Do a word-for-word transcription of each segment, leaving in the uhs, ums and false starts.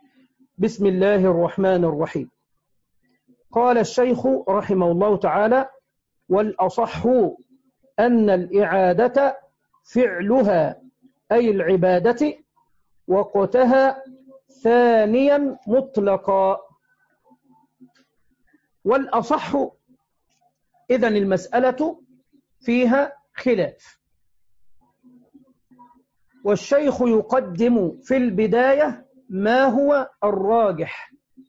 بسم الله الرحمن الرحيم. قال الشيخ رحمه الله تعالى: والأصح أن الإعادة فعلها أي العبادة وقتها ثانيا مطلقا. والأصح إذن المسألة فيها خلاف، والشيخ يقدم في البداية ما هو الراجح،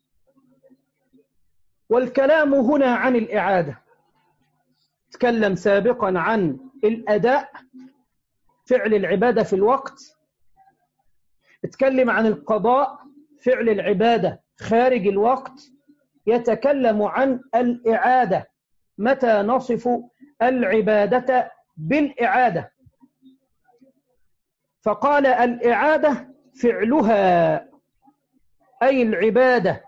والكلام هنا عن الإعادة. تكلم سابقا عن الأداء، فعل العبادة في الوقت، اتكلم عن القضاء، فعل العبادة خارج الوقت، يتكلم عن الإعادة، متى نصف العبادة بالإعادة. فقال: الإعادة فعلها أي العبادة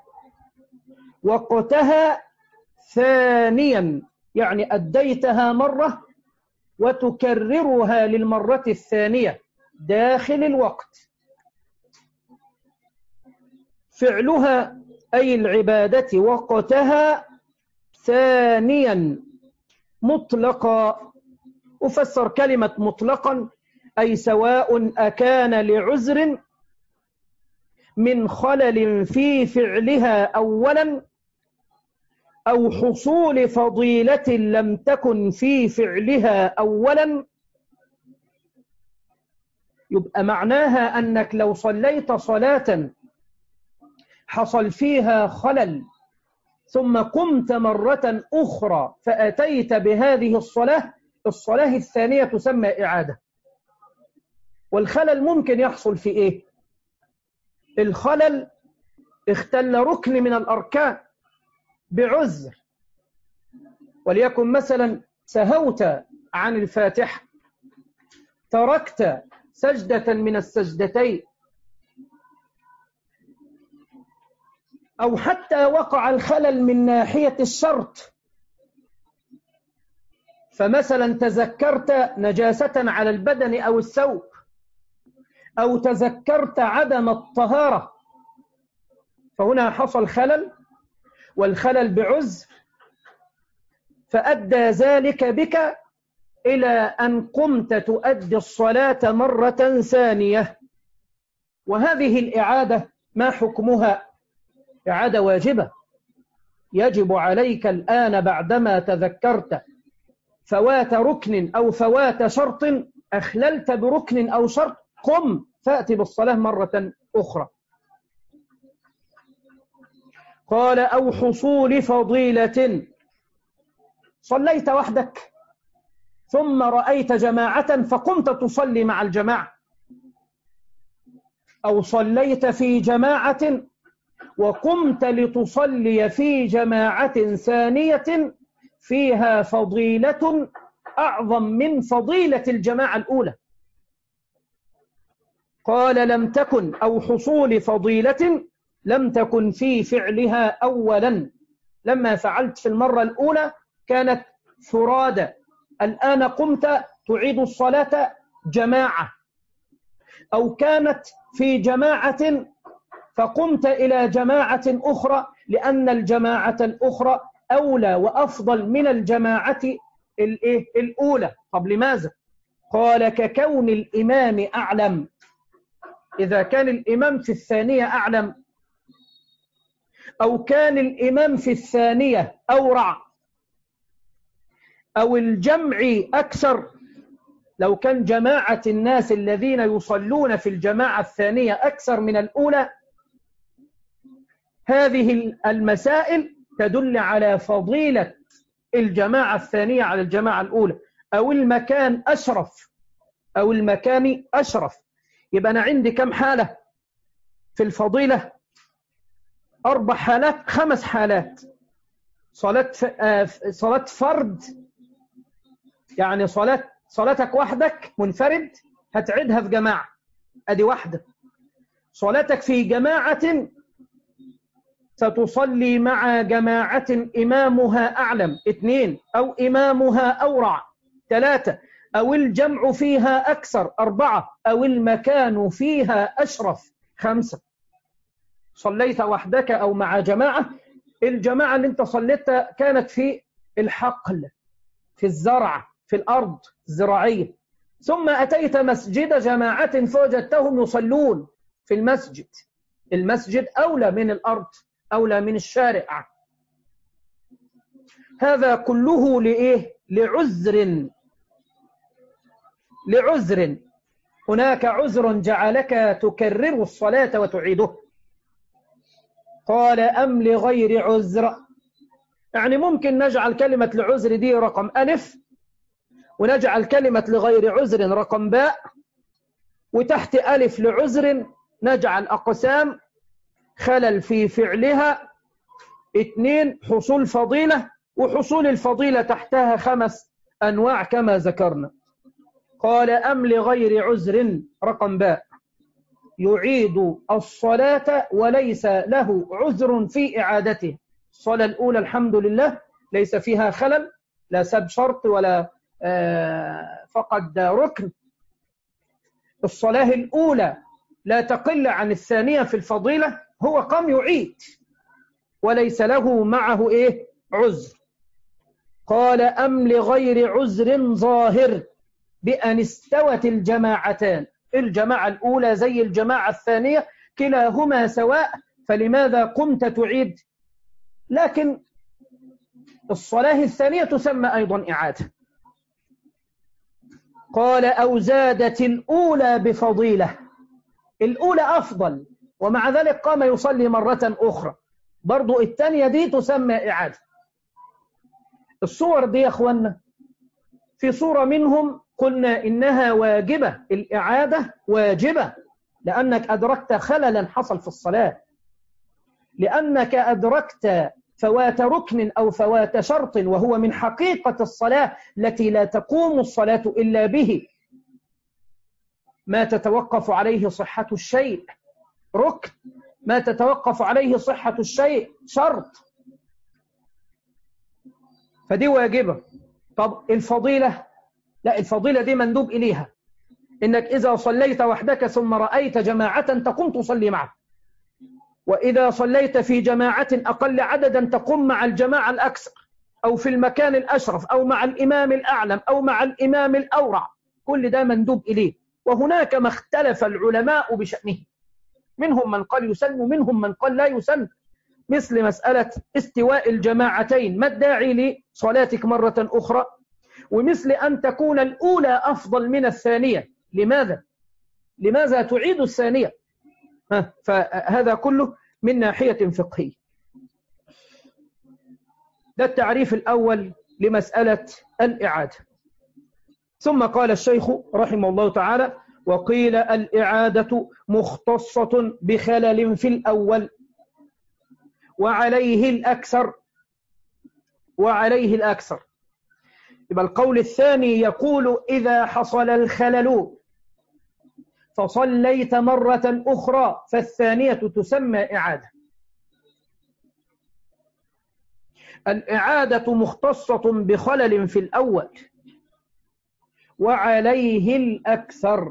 وقتها ثانيا، يعني أديتها مرة وتكررها للمرة الثانية داخل الوقت. فعلها أي العبادة وقتها ثانيا مطلقا. أفسر كلمة مطلقا أي سواء أكان لعذر من خلل في فعلها أولا أو حصول فضيلة لم تكن في فعلها أولا. يبقى معناها أنك لو صليت صلاة حصل فيها خلل ثم قمت مرة أخرى فأتيت بهذه الصلاة، الصلاة الثانية تسمى إعادة. والخلل ممكن يحصل في إيه؟ الخلل اختل ركن من الأركان بعذر، وليكن مثلا سهوت عن الفاتحة، تركت سجدة من السجدتين، أو حتى وقع الخلل من ناحية الشرط، فمثلا تذكرت نجاسة على البدن أو الثوب، أو تذكرت عدم الطهارة، فهنا حصل خلل، والخلل بعذر، فأدى ذلك بك إلى أن قمت تؤدي الصلاة مرة ثانية. وهذه الإعادة ما حكمها؟ إعادة واجبة، يجب عليك الآن بعدما تذكرت فوات ركن أو فوات شرط، أخللت بركن أو شرط، قم فأتي بالصلاة مرة أخرى. قال: أو حصول فضيلة، صليت وحدك ثم رأيت جماعة فقمت تصلي مع الجماعة، أو صليت في جماعة وقمت لتصلي في جماعة ثانية فيها فضيلة أعظم من فضيلة الجماعة الأولى. قال: لم تكن أو حصول فضيلة لم تكن في فعلها أولا، لما فعلت في المرة الأولى كانت فرادى، الآن قمت تعيد الصلاة جماعة، أو كانت في جماعة فقمت إلى جماعة أخرى، لأن الجماعة الأخرى أولى وأفضل من الجماعة الأولى. طب لماذا؟ قال: ككون الإمام أعلم، إذا كان الإمام في الثانية أعلم، أو كان الإمام في الثانية أورع، أو الجمع أكثر، لو كان جماعة الناس الذين يصلون في الجماعة الثانية أكثر من الأولى، هذه المسائل تدل على فضيلة الجماعة الثانية على الجماعة الأولى، أو المكان أشرف، أو المكان أشرف. يبقى أنا عندي كم حالة في الفضيلة؟ أربع حالات، خمس حالات. صلاة صلاة فرد، يعني صلاة صلاتك وحدك منفرد هتعيدها في جماعة، أدي واحدة. صلاتك في جماعة ستصلي مع جماعة إمامها أعلم، اثنين، أو إمامها أورع، ثلاثة، أو الجمع فيها أكثر، أربعة، أو المكان فيها أشرف، خمسة. صليت وحدك أو مع جماعة، الجماعة اللي انت صليتها كانت في الحقل، في الزرع، في الأرض الزراعية، ثم أتيت مسجد جماعة فوجدتهم يصلون في المسجد. المسجد أولى من الأرض، أولى من الشارع. هذا كله لإيه؟ لعذر. لعذر، هناك عذر جعلك تكرر الصلاة وتعيده. قال أم لغير عذر، يعني ممكن نجعل كلمة لعذر دي رقم ألف، ونجعل كلمة لغير عذر رقم باء، وتحت ألف لعذر نجعل أقسام: خلل في فعلها، اثنين حصول فضيلة، وحصول الفضيلة تحتها خمس أنواع كما ذكرنا. قال أم لغير عذر رقم باء، يعيد الصلاة وليس له عذر في إعادته. الصلاة الأولى الحمد لله ليس فيها خلل، لا سب شرط ولا فقد ركن. الصلاة الأولى لا تقل عن الثانية في الفضيلة، هو قام يعيد وليس له معه إيه؟ عذر. قال أم لغير عذر ظاهر بأن استوت الجماعتان، الجماعة الأولى زي الجماعة الثانية كلاهما سواء، فلماذا قمت تعيد؟ لكن الصلاة الثانية تسمى أيضا إعادة. قال أو زادت الأولى بفضيلة، الأولى أفضل ومع ذلك قام يصلي مرة أخرى، برضو الثانية دي تسمى إعادة. الصور دي يا أخوانا في صورة منهم قلنا إنها واجبة، الإعادة واجبة لأنك أدركت خللا حصل في الصلاة، لأنك أدركت فوات ركن أو فوات شرط، وهو من حقيقة الصلاة التي لا تقوم الصلاة إلا به، ما تتوقف عليه صحة الشيء ركن، ما تتوقف عليه صحة الشيء شرط، فدي واجبة. طب الفضيلة؟ لا، الفضيلة دي مندوب إليها، إنك إذا صليت وحدك ثم رأيت جماعة تقوم تصلي معه، وإذا صليت في جماعة أقل عددا تقوم مع الجماعة الأكثر، أو في المكان الأشرف، أو مع الإمام الأعلم، أو مع الإمام الأورع، كل ده مندوب إليه. وهناك ما اختلف العلماء بشأنه، منهم من قال يسن ومنهم من قال لا يسن، مثل مسألة استواء الجماعتين، ما الداعي لصلاتك مرة أخرى؟ ومثل أن تكون الأولى أفضل من الثانية، لماذا؟ لماذا تعيد الثانية؟ فهذا كله من ناحية فقهية. ده التعريف الأول لمسألة الإعادة. ثم قال الشيخ رحمه الله تعالى: وقيل الإعادة مختصة بخلل في الأول وعليه الأكثر، وعليه الأكثر. يبقى القول الثاني يقول إذا حصل الخلل فصليت مرة أخرى فالثانية تسمى إعادة. الإعادة مختصة بخلل في الأول وعليه الأكثر،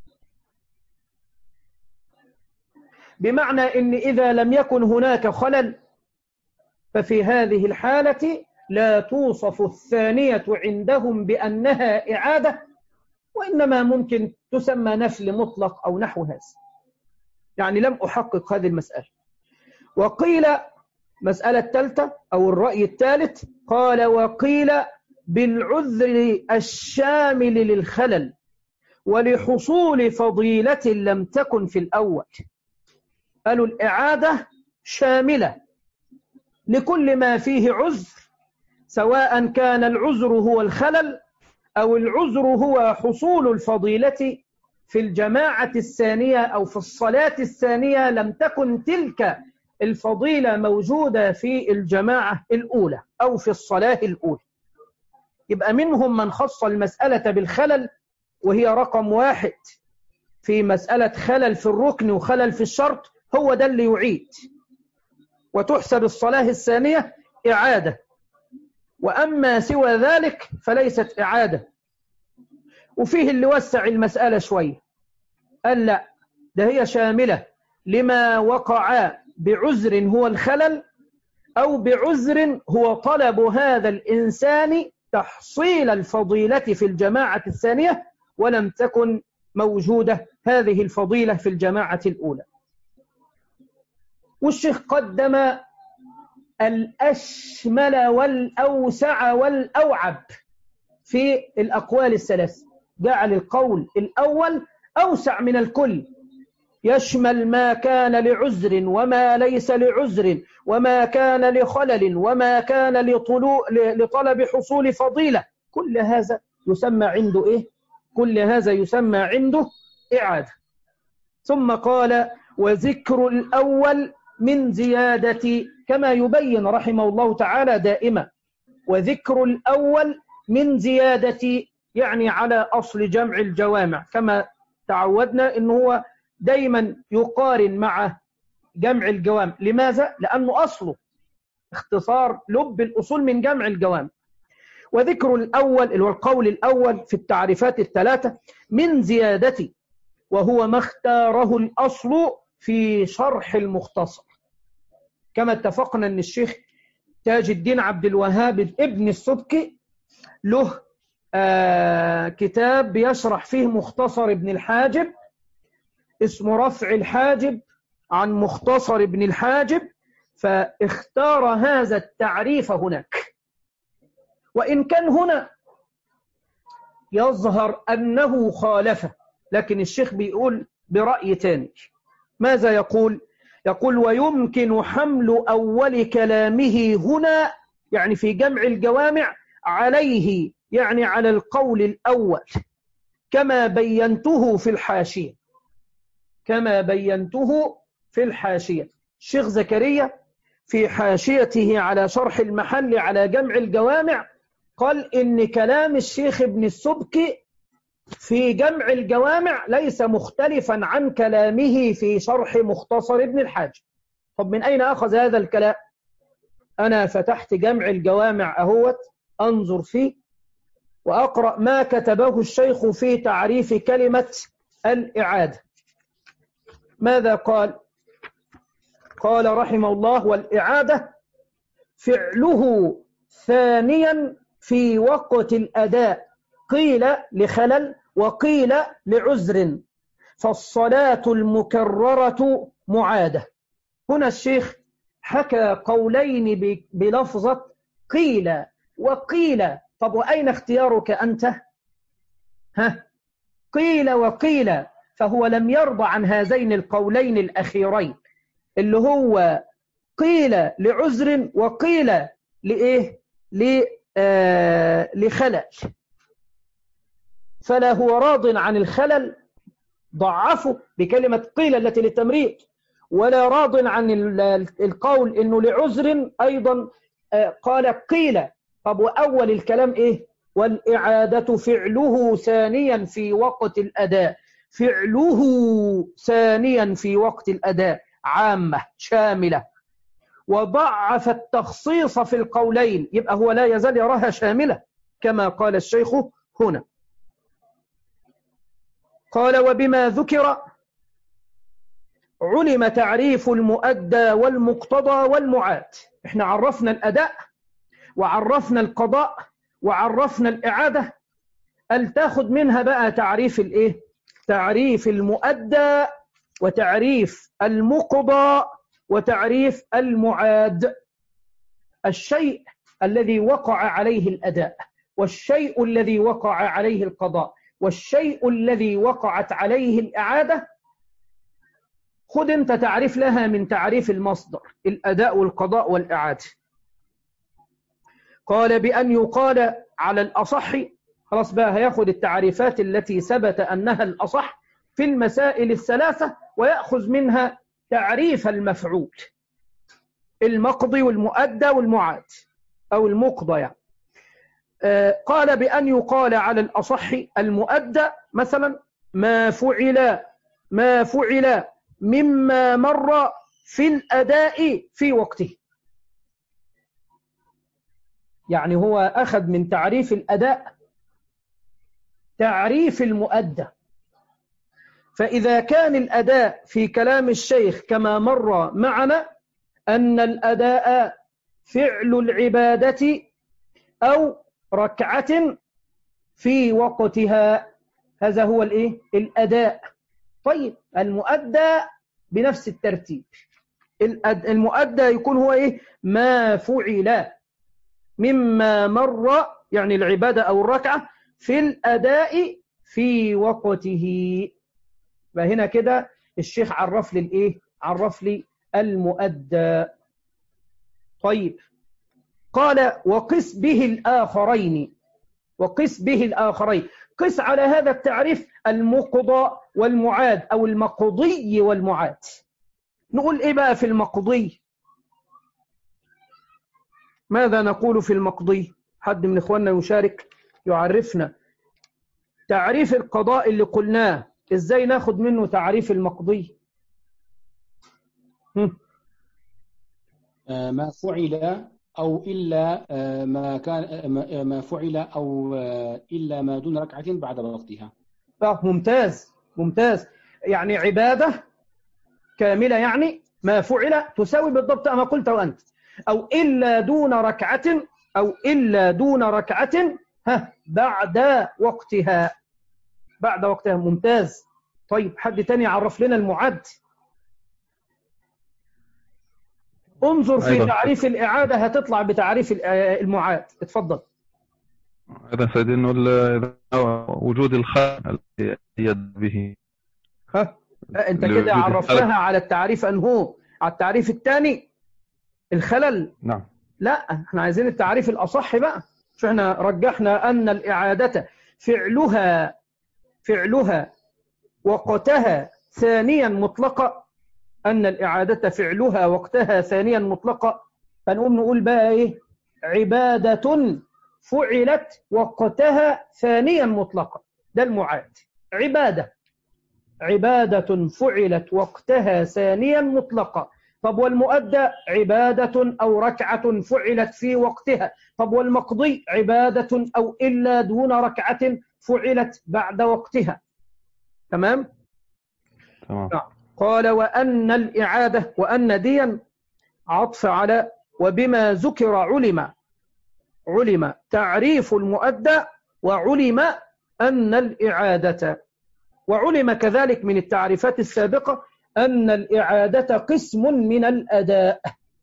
بمعنى إن إذا لم يكن هناك خلل ففي هذه الحالة لا توصف الثانية عندهم بأنها إعادة، وإنما ممكن تسمى نفل مطلق أو نحو هذا. يعني لم أحقق هذه المسألة. وقيل مسألة الثالثة أو الرأي الثالث، قال وقيل بالعذر الشامل للخلل ولحصول فضيلة لم تكن في الأول. قالوا الإعادة شاملة لكل ما فيه عذر، سواء كان العذر هو الخلل أو العذر هو حصول الفضيلة في الجماعة الثانية أو في الصلاة الثانية لم تكن تلك الفضيلة موجودة في الجماعة الأولى أو في الصلاة الأولى. يبقى منهم من خص المسألة بالخلل، وهي رقم واحد في مسألة خلل في الركن وخلل في الشرط، هو ده اللي يعيد وتحسب الصلاة الثانية إعادة، وأما سوى ذلك فليست إعادة. وفيه اللي وسع المسألة شوية، قال لا، ده هي شاملة لما وقع بعذر هو الخلل، أو بعذر هو طلب هذا الإنسان تحصيل الفضيلة في الجماعة الثانية ولم تكن موجودة هذه الفضيلة في الجماعة الأولى. والشيخ قدم الأشمل والأوسع والأوعب في الأقوال الثلاث، جعل القول الأول أوسع من الكل، يشمل ما كان لعذر وما ليس لعذر وما كان لخلل وما كان لطلب حصول فضيلة، كل هذا يسمى عنده إيه؟ كل هذا يسمى عنده إعادة. ثم قال وذكر الأول من زيادة، كما يبين رحمه الله تعالى دائما، وذكر الأول من زيادة، يعني على أصل جمع الجوامع، كما تعودنا أنه هو دايما يقارن مع جمع الجوامع. لماذا؟ لأنه أصله اختصار لب الأصول من جمع الجوامع. وذكر الأول اللي هو القول الأول في التعريفات الثلاثة من زيادة، وهو ما اختاره الأصل في شرح المختصر، كما اتفقنا أن الشيخ تاج الدين عبد الوهاب ابن السبكي له آه كتاب بيشرح فيه مختصر ابن الحاجب اسمه رفع الحاجب عن مختصر ابن الحاجب، فاختار هذا التعريف هناك. وإن كان هنا يظهر أنه خالفه، لكن الشيخ بيقول برأي تاني. ماذا يقول؟ يقول ويمكن حمل أول كلامه هنا، يعني في جمع الجوامع، عليه، يعني على القول الأول، كما بينته في الحاشية، كما بينته في الحاشية. الشيخ زكريا في حاشيته على شرح المحل على جمع الجوامع قال إن كلام الشيخ ابن السبكي في جمع الجوامع ليس مختلفا عن كلامه في شرح مختصر ابن الحاج. طب من أين أخذ هذا الكلام؟ أنا فتحت جمع الجوامع أهوت أنظر فيه وأقرأ ما كتبه الشيخ في تعريف كلمة الإعادة. ماذا قال؟ قال رحمه الله والإعادة فعله ثانيا في وقت الأداء، قيل لخلل وقيل لعذر، فالصلاة المكررة معادة. هنا الشيخ حكى قولين بلفظة قيل وقيل. طب وأين اختيارك أنت؟ ها؟ قيل وقيل، فهو لم يرضى عن هذين القولين الأخيرين اللي هو قيل لعذر وقيل لإيه؟ آه لخلل، فلا هو راض عن الخلل ضعفه بكلمة قيل التي للتمريض، ولا راض عن القول إنه لعذر أيضا آه قال قيل. طب وأول الكلام إيه؟ والإعادة فعله ثانيا في وقت الأداء، فعله ثانيا في وقت الأداء عامة شاملة، وضعف التخصيص في القولين، يبقى هو لا يزال يراها شاملة كما قال الشيخ هنا. قال وبما ذكر علم تعريف المؤدى والمقتضى والمعاد. احنا عرفنا الأداء وعرفنا القضاء وعرفنا الإعادة، قال تاخد منها بقى تعريف الايه؟ تعريف المؤدى وتعريف المقضى وتعريف المعاد. الشيء الذي وقع عليه الأداء، والشيء الذي وقع عليه القضاء، والشيء الذي وقعت عليه الإعادة، خذ انت تعريف لها من تعريف المصدر، الأداء والقضاء والإعادة. قال بأن يقال على الأصح، خلاص بقى هياخد التعريفات التي ثبت أنها الأصح في المسائل الثلاثة ويأخذ منها تعريف المفعول، المقضي والمؤدى والمعاد أو المقضى يعني. آه قال بأن يقال على الأصح المؤدى مثلا ما فعل ما فعل مما مر في الأداء في وقته، يعني هو أخذ من تعريف الأداء تعريف المؤدى، فإذا كان الأداء في كلام الشيخ كما مر معنا أن الأداء فعل العبادة أو ركعة في وقتها، هذا هو الإيه؟ الأداء. طيب المؤدى بنفس الترتيب، المؤدى يكون هو إيه؟ ما فعل مما مر، يعني العبادة أو الركعة في الأداء في وقته. فهنا كده الشيخ عرف لي الإيه؟ عرف لي المؤدى. طيب قال وقس به الآخرين، وقس به الآخرين، قس على هذا التعريف المقضى والمعاد أو المقضي والمعاد. نقول إيه بقى في المقضي؟ ماذا نقول في المقضي؟ حد من إخواننا يشارك يعرفنا تعريف القضاء اللي قلناه، إزاي ناخد منه تعريف المقضي؟ ما فعل أو إلا ما كان ما فعل أو إلا ما دون ركعة بعد وقتها. ممتاز ممتاز، يعني عبادة كاملة، يعني ما فعل تساوي بالضبط ما قلته أنت، أو إلا دون ركعة، أو إلا دون ركعة ها بعد وقتها، بعد وقتها. ممتاز. طيب حد تاني يعرف لنا المعد؟ انظر في تعريف الإعادة هتطلع بتعريف المعاد. اتفضل. أيضا سيدي أنه وجود الخلل الذي يد به. ها أنت كده عرفتها على التعريف أنه على التعريف الثاني الخلل. نعم. لا احنا عايزين التعريف الأصح بقى. شو احنا رجحنا أن الإعادة فعلها فعلها وقتها ثانيا مطلقة، أن الإعادة فعلها وقتها ثانيا مطلقة. فنقوم نقول بقى إيه؟ عبادة فعلت وقتها ثانيا مطلقة، ده المعاد. عبادة عبادة فعلت وقتها ثانيا مطلقة. طب والمؤدى عبادة أو ركعة فعلت في وقتها. طب والمقضي عبادة أو إلا دون ركعة فعلت بعد وقتها. تمام؟ تمام. قال وأن الإعادة، وأن ديا عطف على وبما ذكر علم علم تعريف المؤدى، وعلم أن الإعادة، وعلم كذلك من التعريفات السابقة أن الإعادة قسم من الأداء.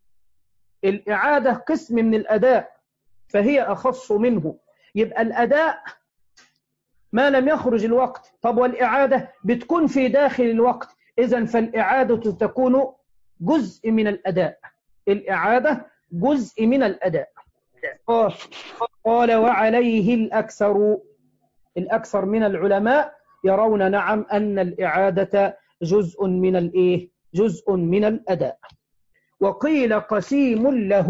الإعادة قسم من الأداء فهي أخص منه. يبقى الأداء ما لم يخرج الوقت. طب والإعادة بتكون في داخل الوقت، إذن فالإعادة تكون جزء من الأداء. الإعادة جزء من الأداء. قال وعليه الأكثر، الأكثر من العلماء يرون نعم أن الإعادة جزء من الإيه؟ جزء من الأداء. وقيل قسيم له،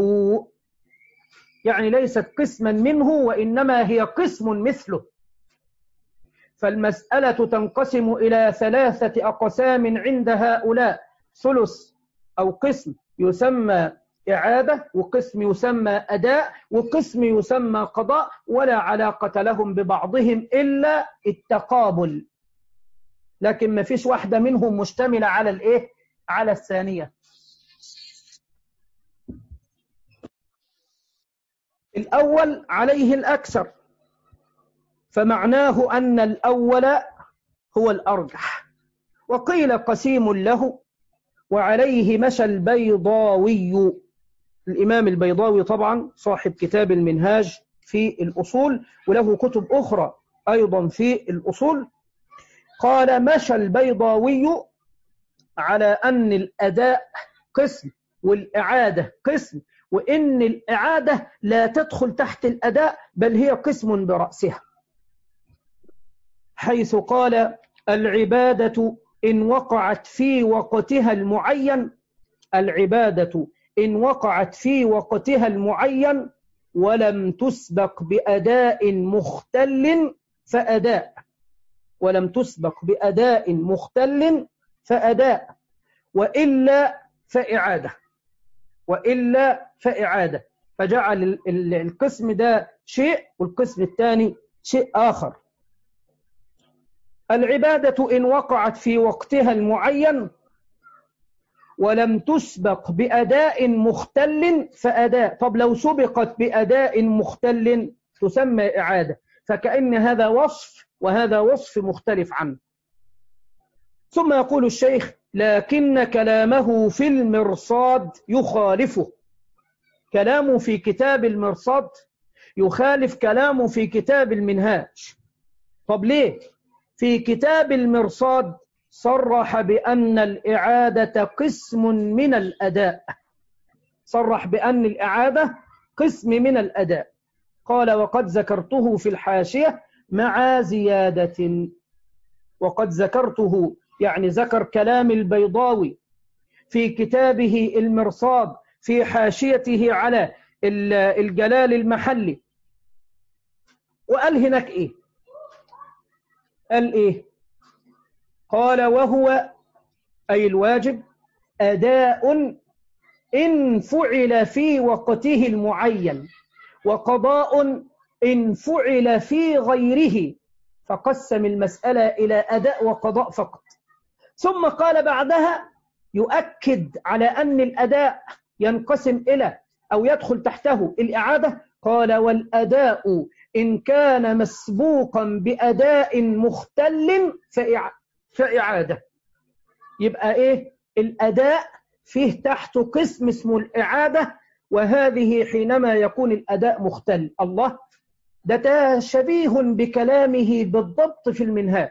يعني ليست قسما منه وإنما هي قسم مثله. فالمسألة تنقسم إلى ثلاثة أقسام عند هؤلاء: ثلث أو قسم يسمى إعادة، وقسم يسمى أداء، وقسم يسمى قضاء، ولا علاقة لهم ببعضهم إلا التقابل. لكن ما فيش واحدة منهم مشتملة على الإيه؟ على الثانية. الأول عليه الأكثر، فمعناه أن الأول هو الأرجح. وقيل قسيم له، وعليه مشى البيضاوي، الإمام البيضاوي طبعا صاحب كتاب المنهاج في الأصول، وله كتب أخرى أيضا في الأصول. قال مشى البيضاوي على أن الأداء قسم والإعادة قسم، وإن الإعادة لا تدخل تحت الأداء بل هي قسم برأسها، حيث قال العبادة إن وقعت في وقتها المعين، العبادة إن وقعت في وقتها المعين ولم تسبق بأداء مختل فأداء، ولم تسبق بأداء مختل فأداء، وإلا فإعادة، وإلا فإعادة. فجعل القسم ده شيء والقسم الثاني شيء آخر. العبادة إن وقعت في وقتها المعين ولم تسبق بأداء مختل فأداء. طب لو سبقت بأداء مختل تسمى إعادة، فكأن هذا وصف وهذا وصف مختلف عنه. ثم يقول الشيخ: لكن كلامه في المرصاد يخالفه. كلامه في كتاب المرصاد يخالف كلامه في كتاب المنهاج. طب ليه؟ في كتاب المرصاد صرح بأن الإعادة قسم من الأداء، صرح بأن الإعادة قسم من الأداء. قال: وقد ذكرته في الحاشية مع زيادة. وقد ذكرته يعني ذكر كلام البيضاوي في كتابه المرصاد في حاشيته على الجلال المحلي. وقال هناك إيه؟ قال إيه؟ قال: وهو أي الواجب أداء إن فعل في وقته المعين، وقضاء إن فعل في غيره، فقسم المسألة إلى أداء وقضاء فقط. ثم قال بعدها يؤكد على أن الأداء ينقسم إلى أو يدخل تحته الإعادة. قال: والأداء إن كان مسبوقا بأداء مختل فإعادة. يبقى إيه؟ الأداء فيه تحته قسم اسمه الإعادة، وهذه حينما يكون الأداء مختل. الله، ده شبيه بكلامه بالضبط في المنهاج،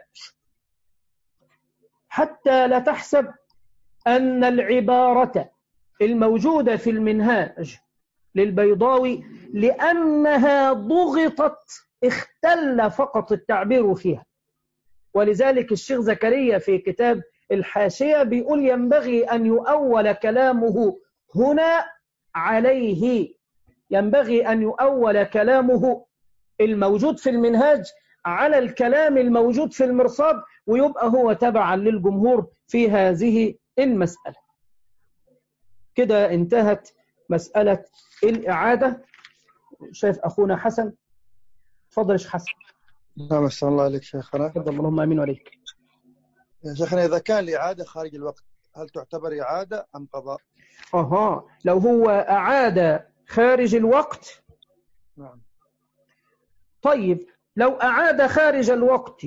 حتى لا تحسب أن العبارة الموجودة في المنهاج للبيضاوي لأنها ضغطت اختل فقط التعبير فيها. ولذلك الشيخ زكريا في كتاب الحاشية بيقول: ينبغي أن يؤول كلامه هنا عليه، ينبغي أن يؤول كلامه الموجود في المنهاج على الكلام الموجود في المرصاد، ويبقى هو تبعا للجمهور في هذه المسألة. كده انتهت مسألة الإعادة. شايف أخونا حسن؟ تفضل يا شيخ حسن. نعم، أحسن الله عليك شيخنا. تفضل. اللهم آمين وعليك. يا شيخنا، إذا كان الإعادة خارج الوقت هل تعتبر إعادة أم قضاء؟ أها، لو هو أعاد خارج الوقت. نعم. طيب، لو أعاد خارج الوقت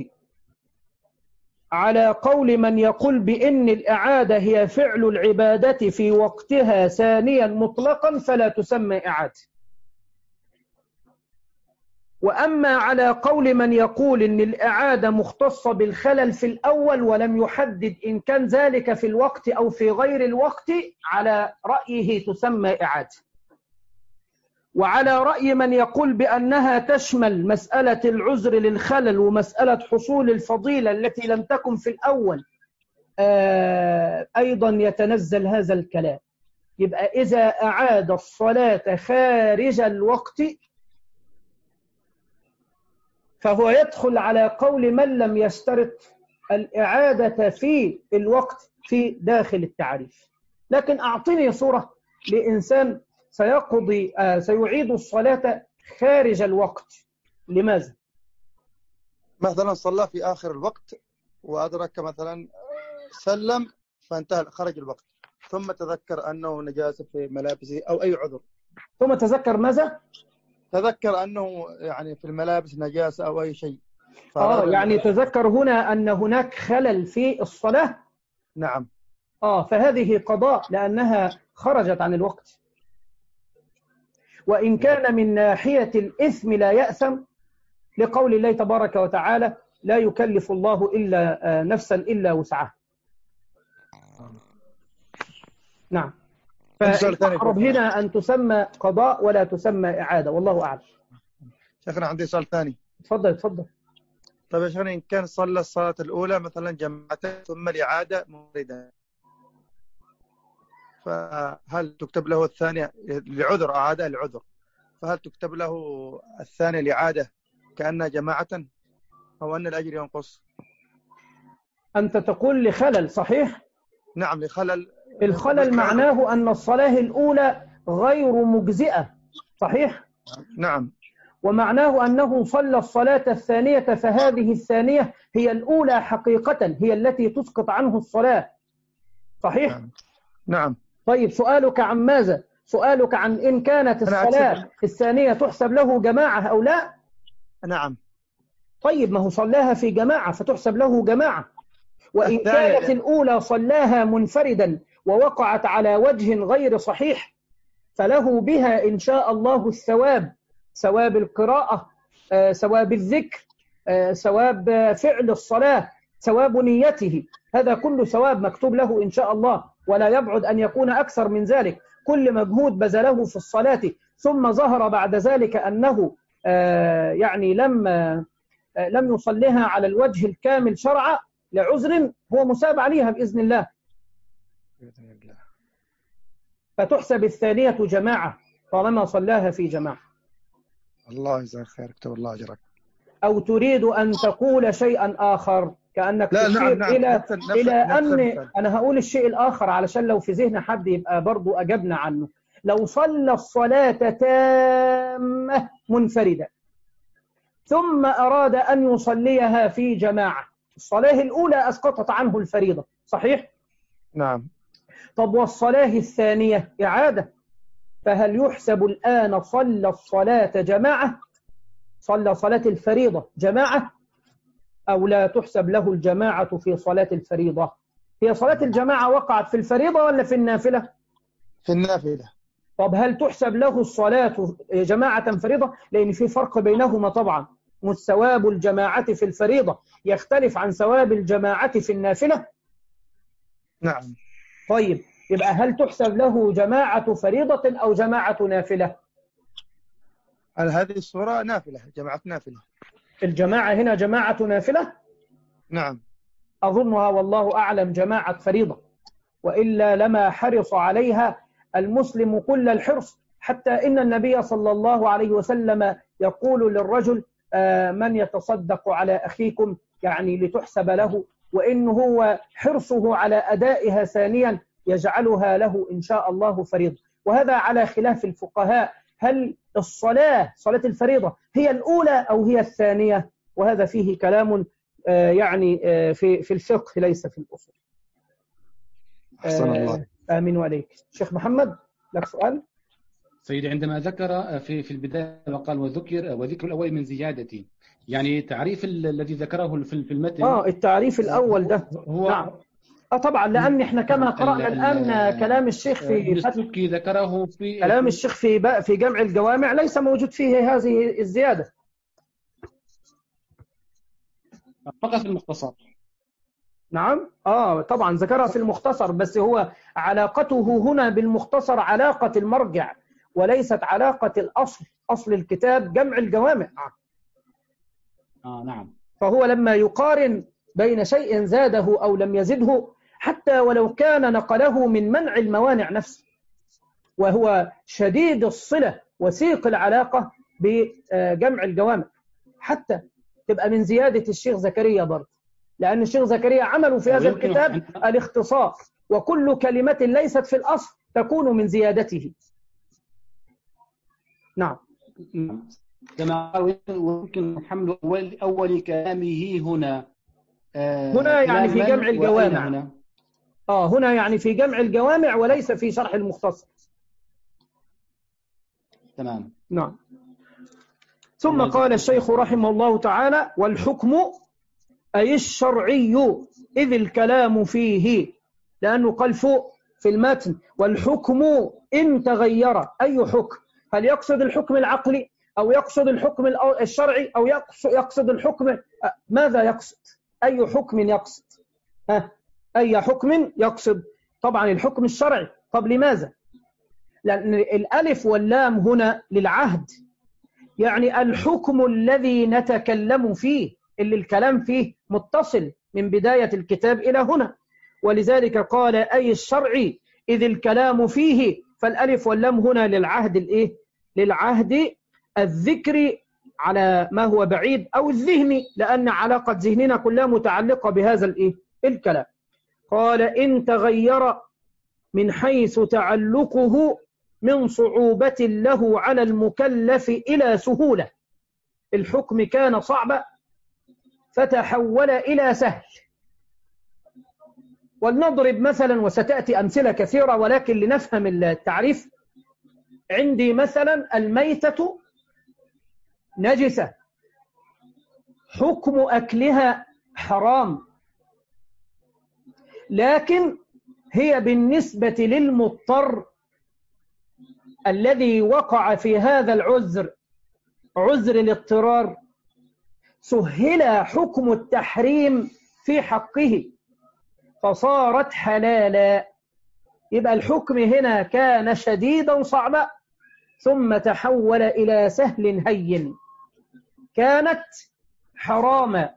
على قول من يقول بأن الإعادة هي فعل العبادة في وقتها ثانيا مطلقا فلا تسمى إعادة. وأما على قول من يقول أن الإعادة مختصة بالخلل في الأول ولم يحدد إن كان ذلك في الوقت أو في غير الوقت، على رأيه تسمى إعادة. وعلى رأي من يقول بأنها تشمل مسألة العذر للخلل ومسألة حصول الفضيلة التي لم تكن في الأول أيضا يتنزل هذا الكلام. يبقى إذا أعاد الصلاة خارج الوقت فهو يدخل على قول من لم يشترط الإعادة في الوقت في داخل التعريف. لكن أعطني صورة لإنسان سيقضي آه سيعيد الصلاة خارج الوقت. لماذا؟ مثلا صلى في آخر الوقت وأدرك مثلا سلم فانتهى خرج الوقت، ثم تذكر أنه نجاسة في ملابسه أو أي عذر. ثم تذكر ماذا؟ تذكر أنه يعني في الملابس نجاسة أو أي شيء. آه يعني تذكر هنا أن هناك خلل في الصلاة. نعم. آه فهذه قضاء لأنها خرجت عن الوقت. وإن كان من ناحية الإثم لا يأثم، لقول الله تبارك وتعالى: لا يكلف الله إلا نفسا إلا وسعها. نعم. فالأقرب هنا أن تسمى قضاء ولا تسمى إعادة، والله أعلم. شيخنا عندي سؤال ثاني. تفضل تفضل. طيب يا شيخنا، إن كان صلى الصلاة الأولى مثلا جمعتين ثم الإعادة مريدا، فهل تكتب له الثانية لعذر أعادة العذر، فهل تكتب له الثانية الإعادة كأنها جماعة أو أن الأجر ينقص؟ أنت تقول لخلل، صحيح؟ نعم، لخلل. الخلل معناه أن الصلاة الأولى غير مجزئة، صحيح؟ نعم. ومعناه أنه صلى الصلاة الثانية، فهذه الثانية هي الأولى حقيقة، هي التي تسقط عنه الصلاة. صحيح؟ نعم. نعم. طيب سؤالك عن ماذا؟ سؤالك عن إن كانت الصلاة الثانية تحسب له جماعة أو لا؟ نعم. طيب ما هو صلاها في جماعة فتحسب له جماعة، وإن كانت الأولى صلاها منفردا ووقعت على وجه غير صحيح فله بها إن شاء الله الثواب، ثواب القراءة، ثواب الذكر، ثواب فعل الصلاة، ثواب نيته، هذا كله ثواب مكتوب له إن شاء الله، ولا يبعد أن يكون أكثر من ذلك. كل مجهود بذله في الصلاة ثم ظهر بعد ذلك أنه يعني لم لم يصلها على الوجه الكامل شرعا لعذر، هو مساب عليها بإذن الله، فتحسب الثانية جماعة طالما صلاها في جماعة. الله يجزاك خير، اكتب الله أجرك. أو تريد أن تقول شيئا آخر كأنك لا تشير نعم نعم. إلى نفس نفس إلى أن نفس أنا هقول الشيء الآخر علشان لو في ذهن حد يبقى برضو أجبنا عنه. لو صلى الصلاة تامة منفردة ثم أراد أن يصليها في جماعة، الصلاة الأولى أسقطت عنه الفريضة، صحيح؟ نعم. طب والصلاة الثانية إعادة، فهل يحسب الآن صلى الصلاة جماعة، صلى صلاة الفريضة جماعة، أو لا تحسب له الجماعة في صلاة الفريضة؟ هي صلاة الجماعة وقعت في الفريضة ولا في النافلة؟ في النافلة. طب هل تحسب له الصلاة جماعة فريضة؟ لأن في فرق بينهما طبعا، والثواب الجماعة في الفريضة يختلف عن ثواب الجماعة في النافلة. نعم. طيب يبقى هل تحسب له جماعة فريضة أو جماعة نافلة؟ على هذه الصورة نافلة، جماعة نافلة. الجماعة هنا جماعة نافلة؟ نعم. أظنها والله أعلم جماعة فريضة، وإلا لما حرص عليها المسلم كل الحرص، حتى إن النبي صلى الله عليه وسلم يقول للرجل من يتصدق على أخيكم، يعني لتحسب له، وإن هو حرصه على أدائها ثانيا يجعلها له إن شاء الله فريضة. وهذا على خلاف الفقهاء، هل الصلاة صلاة الفريضة هي الأولى أو هي الثانية؟ وهذا فيه كلام يعني في في الفقه ليس في الأصول. أحسن الله. آمين وعليك. شيخ محمد لك سؤال؟ سيدي، عندما ذكر في في البداية وقال وذكر وذكر الأول من زيادة، يعني تعريف الذي ذكره في المتن. آه التعريف الأول ده هو نعم. آه طبعا، لأن احنا كما قرأنا الآن كلام الشيخ في السبكي ذكره في كلام الشيخ في في جمع الجوامع ليس موجود فيه هذه الزيادة، فقط في المختصر. نعم آه طبعا ذكرها في المختصر، بس هو علاقته هنا بالمختصر علاقة المرجع وليست علاقة الأصل، أصل الكتاب جمع الجوامع. آه نعم. فهو لما يقارن بين شيء زاده أو لم يزده، حتى ولو كان نقله من منع الموانع نفسه، وهو شديد الصلة وثيق العلاقة بجمع الجوامع، حتى تبقى من زيادة الشيخ زكريا برضه، لأن الشيخ زكريا عملوا في هذا الكتاب الاختصار، وكل كلمة ليست في الأصل تكون من زيادته. نعم. كما قال ويمكن حمل أول, أول كلامه هنا آه هنا يعني في جمع الجوامع هنا. آه هنا يعني في جمع الجوامع وليس في شرح المختصر. تمام. نعم. ثم قال الشيخ رحمه الله تعالى: والحكم أي الشرعي إذ الكلام فيه، لأنه قال فوق في المتن والحكم إن تغير. أي حكم؟ هل يقصد الحكم العقلي أو يقصد الحكم الشرعي أو يقصد الحكم؟ ماذا يقصد؟ أي حكم يقصد؟ ها؟ أي حكم يقصد؟ طبعا الحكم الشرعي. طب لماذا؟ لأن الألف واللام هنا للعهد، يعني الحكم الذي نتكلم فيه، اللي الكلام فيه متصل من بداية الكتاب إلى هنا، ولذلك قال أي الشرعي إذ الكلام فيه، فالألف واللام هنا للعهد الإيه؟ للعهد الذكري على ما هو بعيد أو الذهني، لأن علاقة ذهننا كلها متعلقة بهذا الإيه؟ الكلام. قال إن تغير من حيث تعلقه من صعوبة له على المكلف إلى سهولة. الحكم كان صعبا فتحول إلى سهل. ولنضرب مثلا، وستأتي أمثلة كثيرة ولكن لنفهم التعريف. عندي مثلا الميتة نجسة، حكم أكلها حرام، لكن هي بالنسبة للمضطر الذي وقع في هذا العذر، عذر الاضطرار، سهل حكم التحريم في حقه فصارت حلالا. يبقى الحكم هنا كان شديدا صعبا ثم تحول إلى سهل هين. كانت حراما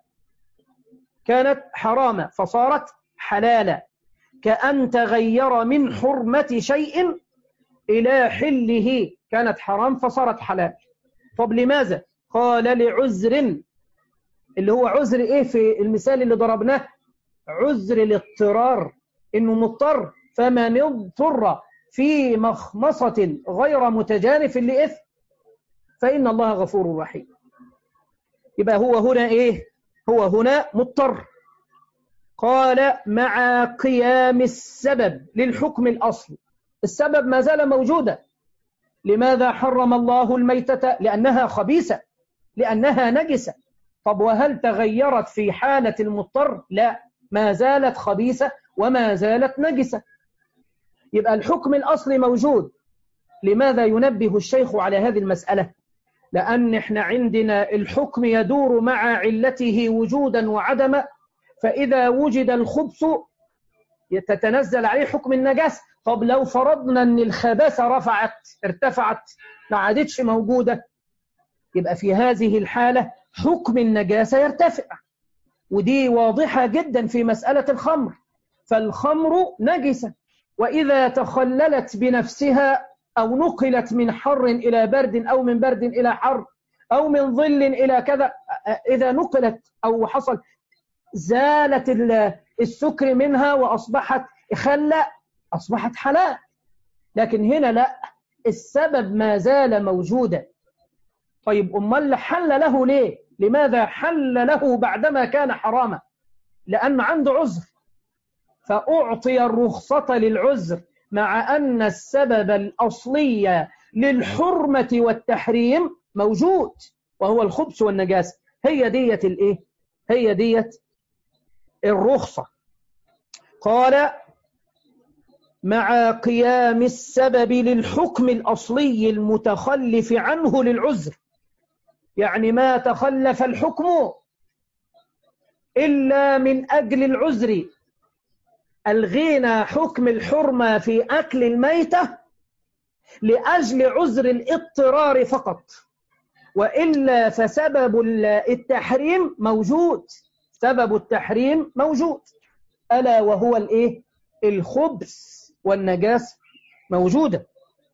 كانت حراما فصارت حلالا، كأن تغير من حرمة شيء إلى حله. كانت حرام فصارت حلال. طب لماذا؟ قال لعذر، اللي هو عذر إيه في المثال اللي ضربناه؟ عذر الاضطرار، إنه مضطر، فمن اضطر في مخمصة غير متجانف لإثم فإن الله غفور رحيم. يبقى هو هنا إيه؟ هو هنا مضطر. قال مع قيام السبب للحكم الأصلي. السبب ما زال موجودا. لماذا حرم الله الميتة؟ لأنها خبيثة، لأنها نجسة. طب وهل تغيرت في حالة المضطر؟ لا، ما زالت خبيثة وما زالت نجسة. يبقى الحكم الأصلي موجود. لماذا ينبه الشيخ على هذه المسألة؟ لأن احنا عندنا الحكم يدور مع علته وجودا وعدما، فإذا وجد الخبث تتنزل عليه حكم النجاسة. طب لو فرضنا أن الخباثة رفعت ارتفعت ما عادتش موجودة، يبقى في هذه الحالة حكم النجاسة يرتفع. ودي واضحة جدا في مسألة الخمر. فالخمر نجسة، وإذا تخللت بنفسها أو نقلت من حر إلى برد أو من برد إلى حر أو من ظل إلى كذا، إذا نقلت أو حصل زالت السكر منها وأصبحت خلة أصبحت حلال. لكن هنا لا، السبب ما زال موجودا. طيب أمال حل له ليه؟ لماذا حل له بعدما كان حراما؟ لأن عنده عذر فأعطي الرخصة للعذر، مع أن السبب الأصلي للحرمة والتحريم موجود وهو الخبث والنجاسة. هي دية الإيه؟ هي دية الرخصة. قال مع قيام السبب للحكم الأصلي المتخلف عنه للعذر. يعني ما تخلف الحكم إلا من أجل العذر. ألغينا حكم الحرمة في أكل الميتة لأجل عذر الاضطرار فقط، وإلا فسبب التحريم موجود. سبب التحريم موجود، ألا وهو الإيه؟ الخبث والنجاسة موجودة.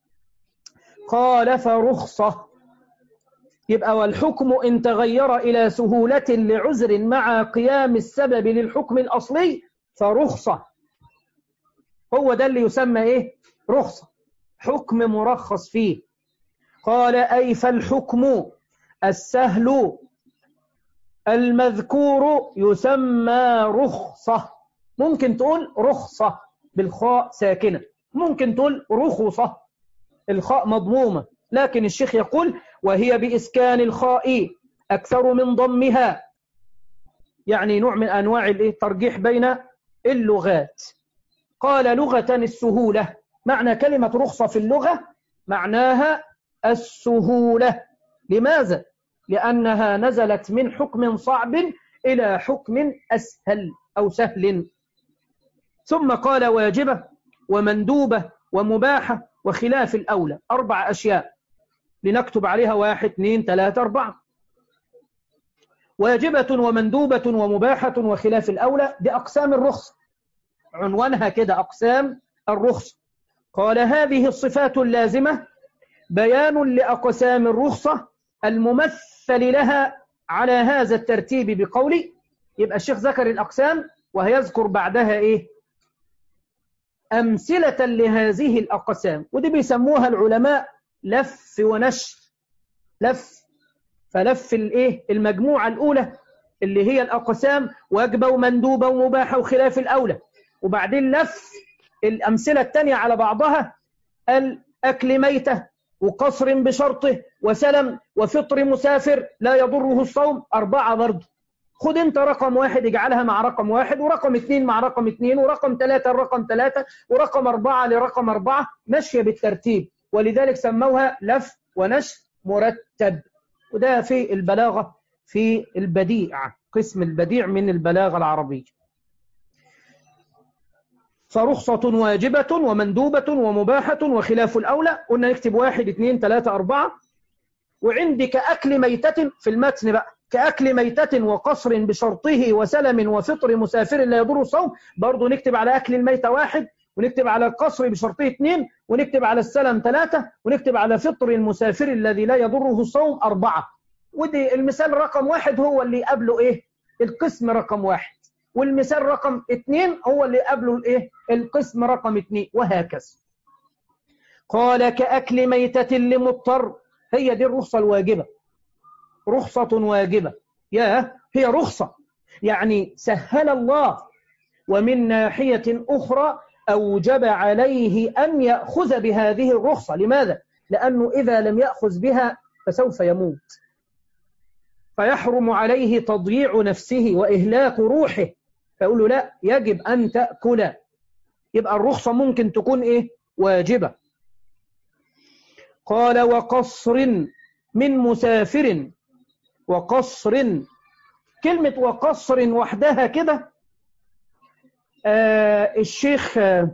قال فرخصة. يبقى والحكم إن تغير إلى سهولة لعذر مع قيام السبب للحكم الأصلي فرخصة. هو ده اللي يسمى إيه؟ رخصة، حكم مرخص فيه. قال أي فالحكم السهل المذكور يسمى رخصة. ممكن تقول رخصة بالخاء ساكنة، ممكن تقول رخصة الخاء مضمومة، لكن الشيخ يقول وهي بإسكان الخاء أكثر من ضمها، يعني نوع من أنواع الترجيح بين اللغات. قال لغة السهولة. معنى كلمة رخصة في اللغة معناها السهولة. لماذا؟ لأنها نزلت من حكم صعب إلى حكم أسهل أو سهل. ثم قال واجبة ومندوبة ومباحة وخلاف الأولى. أربع أشياء لنكتب عليها: واحد اثنين ثلاثة أربعة. واجبة ومندوبة ومباحة وخلاف الأولى، دي أقسام الرخصة، عنوانها كده أقسام الرخصة. قال هذه الصفات اللازمة بيان لأقسام الرخصة الممثل لها على هذا الترتيب بقولي. يبقى الشيخ ذكر الأقسام وهيذكر بعدها إيه؟ أمثلة لهذه الأقسام، ودي بيسموها العلماء لف ونشر. لف فلف الايه المجموعة الأولى اللي هي الأقسام واجبة ومندوبة ومباحة وخلاف الأولى، وبعدين لف الأمثلة الثانية على بعضها، الأكل ميتة وقصر بشرطه وسلم وفطر مسافر لا يضره الصوم، أربعة برضه. خد انت رقم واحد اجعلها مع رقم واحد، ورقم اثنين مع رقم اثنين، ورقم ثلاثة لرقم ثلاثة، ورقم أربعة لرقم أربعة، ماشية بالترتيب، ولذلك سموها لف ونشر مرتب. وده في البلاغة في البديع، قسم البديع من البلاغة العربية. فرخصة واجبة ومندوبة ومباحة وخلاف الأولى، قلنا نكتب واحد اثنين ثلاثة أربعة. وعندك أكل ميتة في المتن بقى، كأكل ميتة وقصر بشرطه وسلم وفطر مسافر لا يضر الصوم، برضو نكتب على أكل الميتة واحد، ونكتب على القصر بشرطه اثنين، ونكتب على السلم ثلاثة، ونكتب على فطر المسافر الذي لا يضره الصوم أربعة. ودي المثال رقم واحد هو اللي قبله إيه؟ القسم رقم واحد، والمثال رقم اثنين هو اللي قبله الإيه؟ القسم رقم اثنين، وهكذا. قال كأكل ميتة لمضطر، هي دي الرخصة الواجبة، رخصة واجبة. يا هي رخصة يعني سهل الله، ومن ناحية أخرى أوجب عليه أن يأخذ بهذه الرخصة. لماذا؟ لأنه إذا لم يأخذ بها فسوف يموت، فيحرم عليه تضييع نفسه وإهلاك روحه، فيقول له لا يجب أن تأكل. يبقى الرخصة ممكن تكون إيه؟ واجبة. قال وقصر من مسافر، وقصر، كلمة وقصر وحدها كده آه الشيخ آه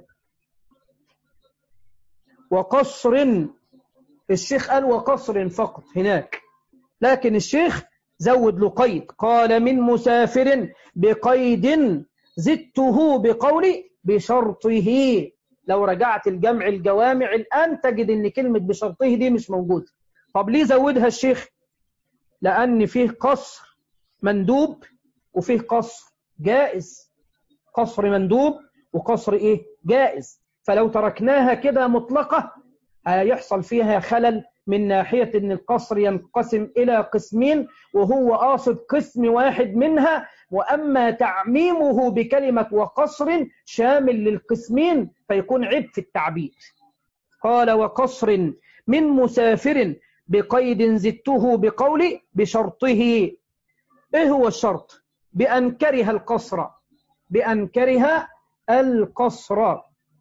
وقصر، الشيخ قال وقصر فقط هناك، لكن الشيخ زود له قيد، قال من مسافر بقيد زدته بقولي بشرطه. لو رجعت الجمع الجوامع الآن تجد ان كلمة بشرطه دي مش موجودة. طب ليه زودها الشيخ؟ لأن فيه قصر مندوب وفيه قصر جائز، قصر مندوب وقصر إيه؟ جائز. فلو تركناها كده مطلقة هيحصل فيها خلل من ناحية أن القصر ينقسم إلى قسمين وهو قاصد قسم واحد منها، وأما تعميمه بكلمة وقصر شامل للقسمين فيكون عيب في التعبير. قال وقصر من مسافر بقيد زدته بقولي بشرطه. إيه هو الشرط؟ بأن كره القصر، بأن كره القصر.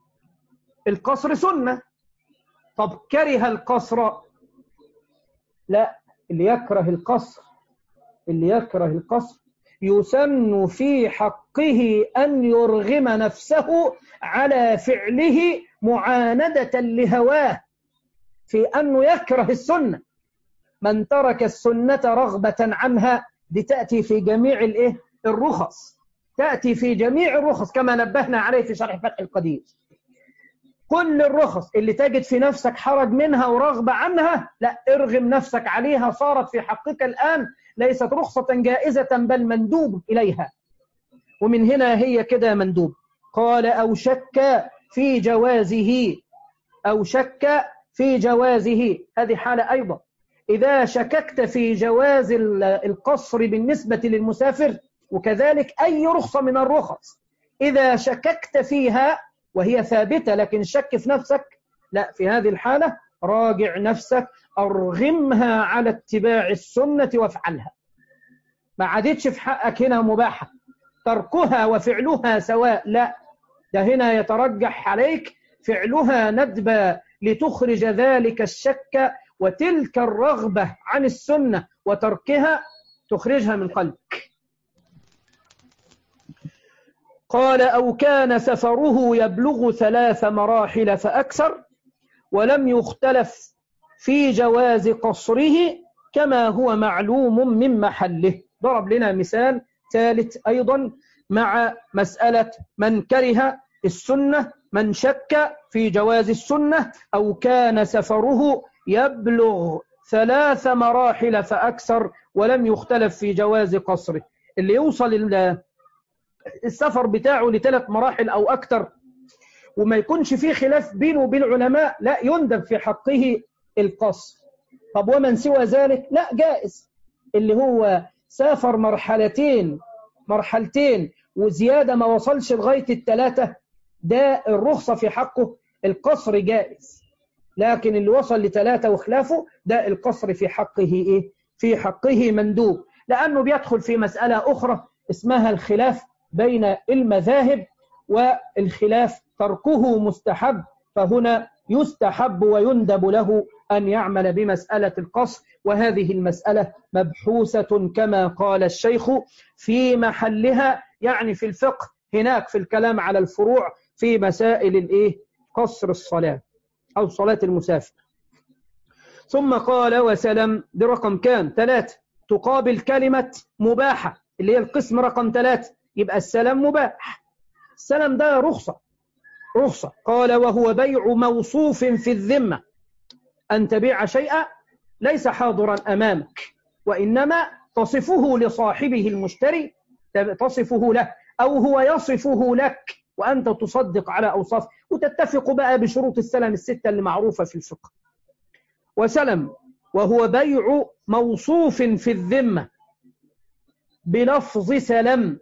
القصر سنة، طب كره القصر لا، اللي يكره القصر اللي يكره القصر يسن في حقه أن يرغم نفسه على فعله معاندة لهواه، في أنه يكره السنة. من ترك السنة رغبة عنها، دي تأتي في جميع الإيه؟ الرخص، تأتي في جميع الرخص كما نبهنا عليه في شرح فتح القدير. كل الرخص اللي تجد في نفسك حرج منها ورغبة عنها، لا ارغم نفسك عليها، صارت في حقك الآن ليست رخصة جائزة بل مندوب إليها، ومن هنا هي كده مندوب. قال أو شك في جوازه، أو شك في جوازه، هذه حالة أيضا. إذا شككت في جواز القصر بالنسبة للمسافر، وكذلك أي رخصة من الرخص إذا شككت فيها وهي ثابتة لكن الشك في نفسك، لا، في هذه الحالة راجع نفسك، أرغمها على اتباع السنة وافعلها. ما عادتش في حقك هنا مباحة، تركها وفعلها سواء، لا، ده هنا يترجح عليك فعلها ندبا لتخرج ذلك الشك وتلك الرغبة عن السنة وتركها تخرجها من قلبك. قال أو كان سفره يبلغ ثلاث مراحل فأكثر ولم يختلف في جواز قصره كما هو معلوم من محله. ضرب لنا مثال ثالث أيضا مع مسألة من كره السنة، من شك في جواز السنة أو كان سفره يبلغ ثلاث مراحل فأكثر ولم يختلف في جواز قصره. اللي يوصل السفر بتاعه لثلاث مراحل أو أكثر وما يكونش فيه خلاف بينه وبين العلماء، لا، يندب في حقه القصر. طب ومن سوى ذلك لا، جائز، اللي هو سافر مرحلتين مرحلتين وزيادة ما وصلش لغاية الثلاثة، ده الرخصة في حقه القصر جائز. لكن اللي وصل لثلاثة وخلافه ده القصر في حقه إيه؟ في حقه مندوب، لأنه بيدخل في مسألة أخرى اسمها الخلاف بين المذاهب، والخلاف تركه مستحب، فهنا يستحب ويندب له أن يعمل بمسألة القصر، وهذه المسألة مبحوثة كما قال الشيخ في محلها، يعني في الفقه هناك في الكلام على الفروع في مسائل الإيه؟ قصر الصلاة أو صلاة المسافر. ثم قال وسلم، دي رقم كام؟ ثلاثة، تقابل كلمة مباحة اللي هي القسم رقم ثلاثة، يبقى السلام مباح. السلام ده رخصة رخصة قال وهو بيع موصوف في الذمة، أن تبيع شيئا ليس حاضرا أمامك، وإنما تصفه لصاحبه المشتري، تصفه له أو هو يصفه لك وأنت تصدق على أوصاف، وتتفق بقى بشروط السلم الستة اللي معروفة في الفقه. وسلم وهو بيع موصوف في الذمة بلفظ سلم،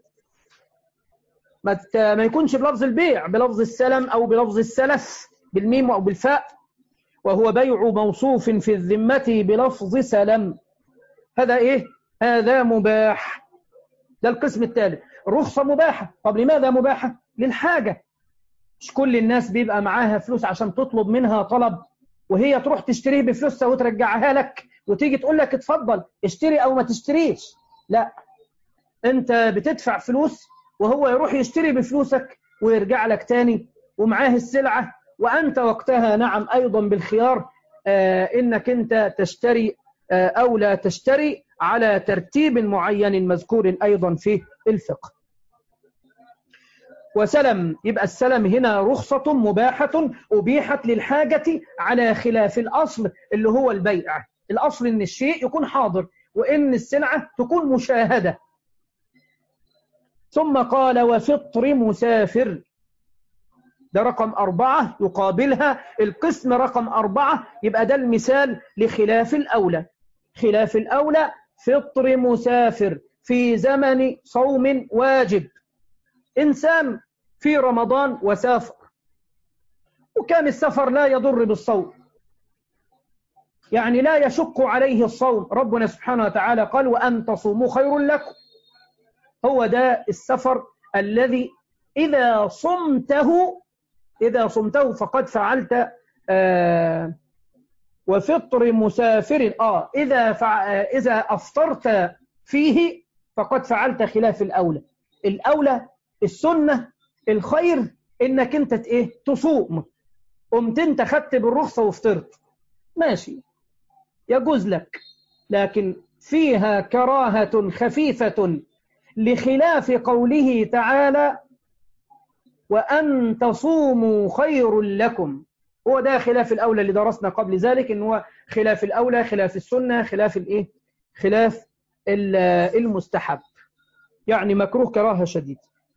ما يكونش بلفظ البيع، بلفظ السلم أو بلفظ السلف بالميم أو بالفاء. وهو بيع موصوف في الذمة بلفظ سلم، هذا إيه؟ هذا مباح. ده القسم الثالث، رخصة مباحة. طب لماذا مباحة؟ للحاجة. مش كل الناس بيبقى معاها فلوس عشان تطلب منها طلب وهي تروح تشتريه بفلوسها وترجعها لك وتيجي تقول لك اتفضل اشتري أو ما تشتريش. لا، أنت بتدفع فلوس وهو يروح يشتري بفلوسك ويرجع لك تاني ومعاه السلعة، وأنت وقتها نعم أيضا بالخيار آه إنك أنت تشتري آه أو لا تشتري على ترتيب معين مذكور أيضا في الفقه. وسلم، يبقى السلم هنا رخصة مباحة أبيحت للحاجة على خلاف الأصل اللي هو البيع. الأصل إن الشيء يكون حاضر وإن السلعة تكون مشاهدة. ثم قال وفطر مسافر، ده رقم أربعة، يقابلها القسم رقم أربعة، يبقى ده المثال لخلاف الأولى. خلاف الأولى فطر مسافر في زمن صوم واجب. إنسان في رمضان وسافر، وكان السفر لا يضر بالصوم، يعني لا يشق عليه الصوم. ربنا سبحانه وتعالى قال وأن تصوموا خير لكم. هو ده السفر الذي إذا صمته إذا صمته فقد فعلت آه وفطر مسافر آه إذا فع إذا أفطرت فيه فقد فعلت خلاف الأولى. الأولى السنة الخير إنك أنت إيه تصوم، قمت أنت خدت بالرخصة وفطرت ماشي يجوز لك، لكن فيها كراهة خفيفة لخلاف قوله تعالى وأن تصوموا خير لكم. هو ده خلاف الأولى اللي درسنا قبل ذلك، إن هو خلاف الأولى، خلاف السنة، خلاف الإيه؟ خلاف المستحب، يعني مكروه كراهة شديد.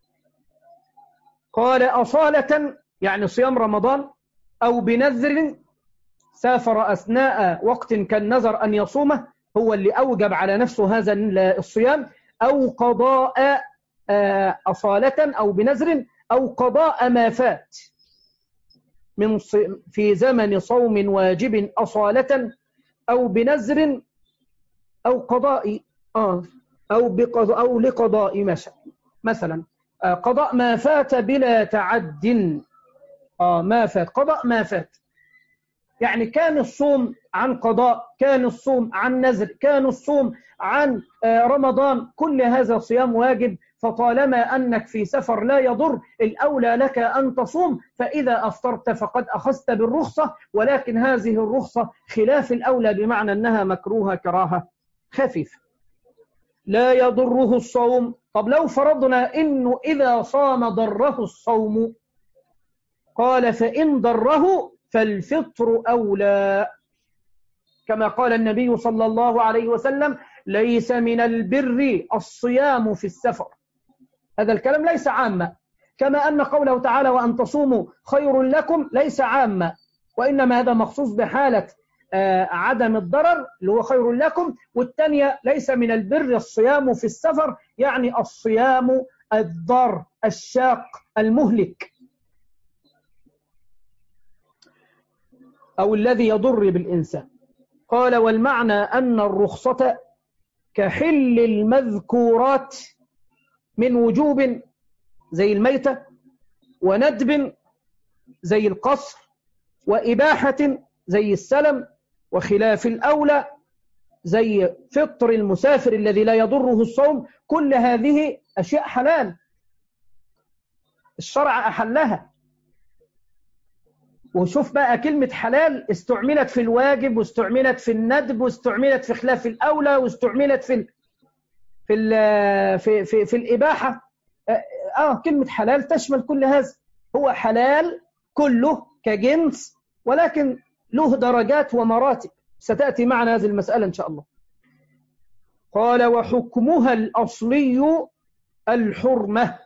قال أصالة يعني صيام رمضان، أو بنذر سافر أثناء وقت كالنذر أن يصومه، هو اللي أوجب على نفسه هذا الصيام، أو قضاء أصالة أو بنذر، أو قضاء ما فات من في زمن صوم واجب أصالة أو بنذر أو قضاء آه أو بقضاء أو لقضاء مثلا آه قضاء ما فات بلا تعد. آه ما فات قضاء ما فات، يعني كان الصوم عن قضاء، كان الصوم عن نذر، كان الصوم عن آه رمضان، كل هذا صيام واجب. فطالما أنك في سفر لا يضر، الأولى لك أن تصوم، فإذا أفطرت فقد أخذت بالرخصة، ولكن هذه الرخصة خلاف الأولى بمعنى أنها مكروهة كراهة خفيفة لا يضره الصوم. طب لو فرضنا إنه إذا صام ضره الصوم، قال فإن ضره فالفطر أولى، كما قال النبي صلى الله عليه وسلم ليس من البر الصيام في السفر. هذا الكلام ليس عاما، كما أن قوله تعالى وأن تصوموا خير لكم ليس عاما، وإنما هذا مخصوص بحالة عدم الضرر اللي هو خير لكم، والثانية ليس من البر الصيام في السفر، يعني الصيام الضار الشاق المهلك أو الذي يضر بالإنسان. قال والمعنى أن الرخصة كحل المذكورات من وجوب زي الميتة، وندب زي القصر، وإباحة زي السلم، وخلاف الأولى زي فطر المسافر الذي لا يضره الصوم. كل هذه أشياء حلال الشرع أحلها. وشوف بقى كلمة حلال استعملت في الواجب، واستعملت في الندب، واستعملت في خلاف الأولى، واستعملت في ال في ال في في, في الإباحة. آه كلمة حلال تشمل كل هذا. هو حلال كله كجنس، ولكن له درجات ومراتب ستأتي معنا هذه المسألة إن شاء الله. قال وحكمها الأصلي الحرمة.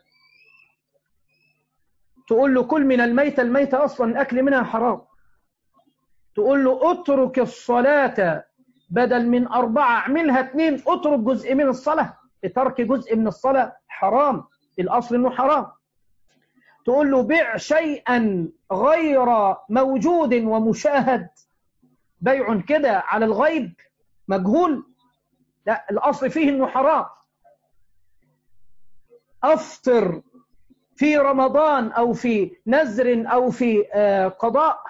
تقول له كل من الميتة، الميتة أصلا الأكل منها حرام. تقول له اترك الصلاة بدل من أربعة اعملها اثنين، اترك جزء من الصلاة. ترك جزء من الصلاة حرام، الأصل إنه حرام. تقول له بيع شيئا غير موجود ومشاهد، بيع كده على الغيب مجهول، لا الأصل فيه إنه حرام. أفطر في رمضان أو في نذر أو في قضاء،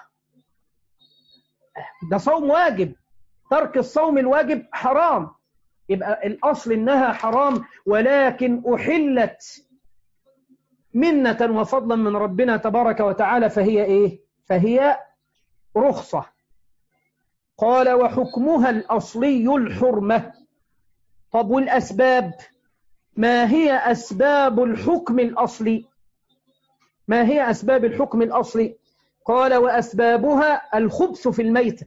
ده صوم واجب، ترك الصوم الواجب حرام. يبقى الأصل إنها حرام، ولكن أحلت منة وفضلا من ربنا تبارك وتعالى، فهي إيه؟ فهي رخصة. قال وحكمها الأصلي الحرمة. طب والأسباب؟ ما هي أسباب الحكم الأصلي؟ ما هي أسباب الحكم الأصلي؟ قال وأسبابها الخبث في الميتة،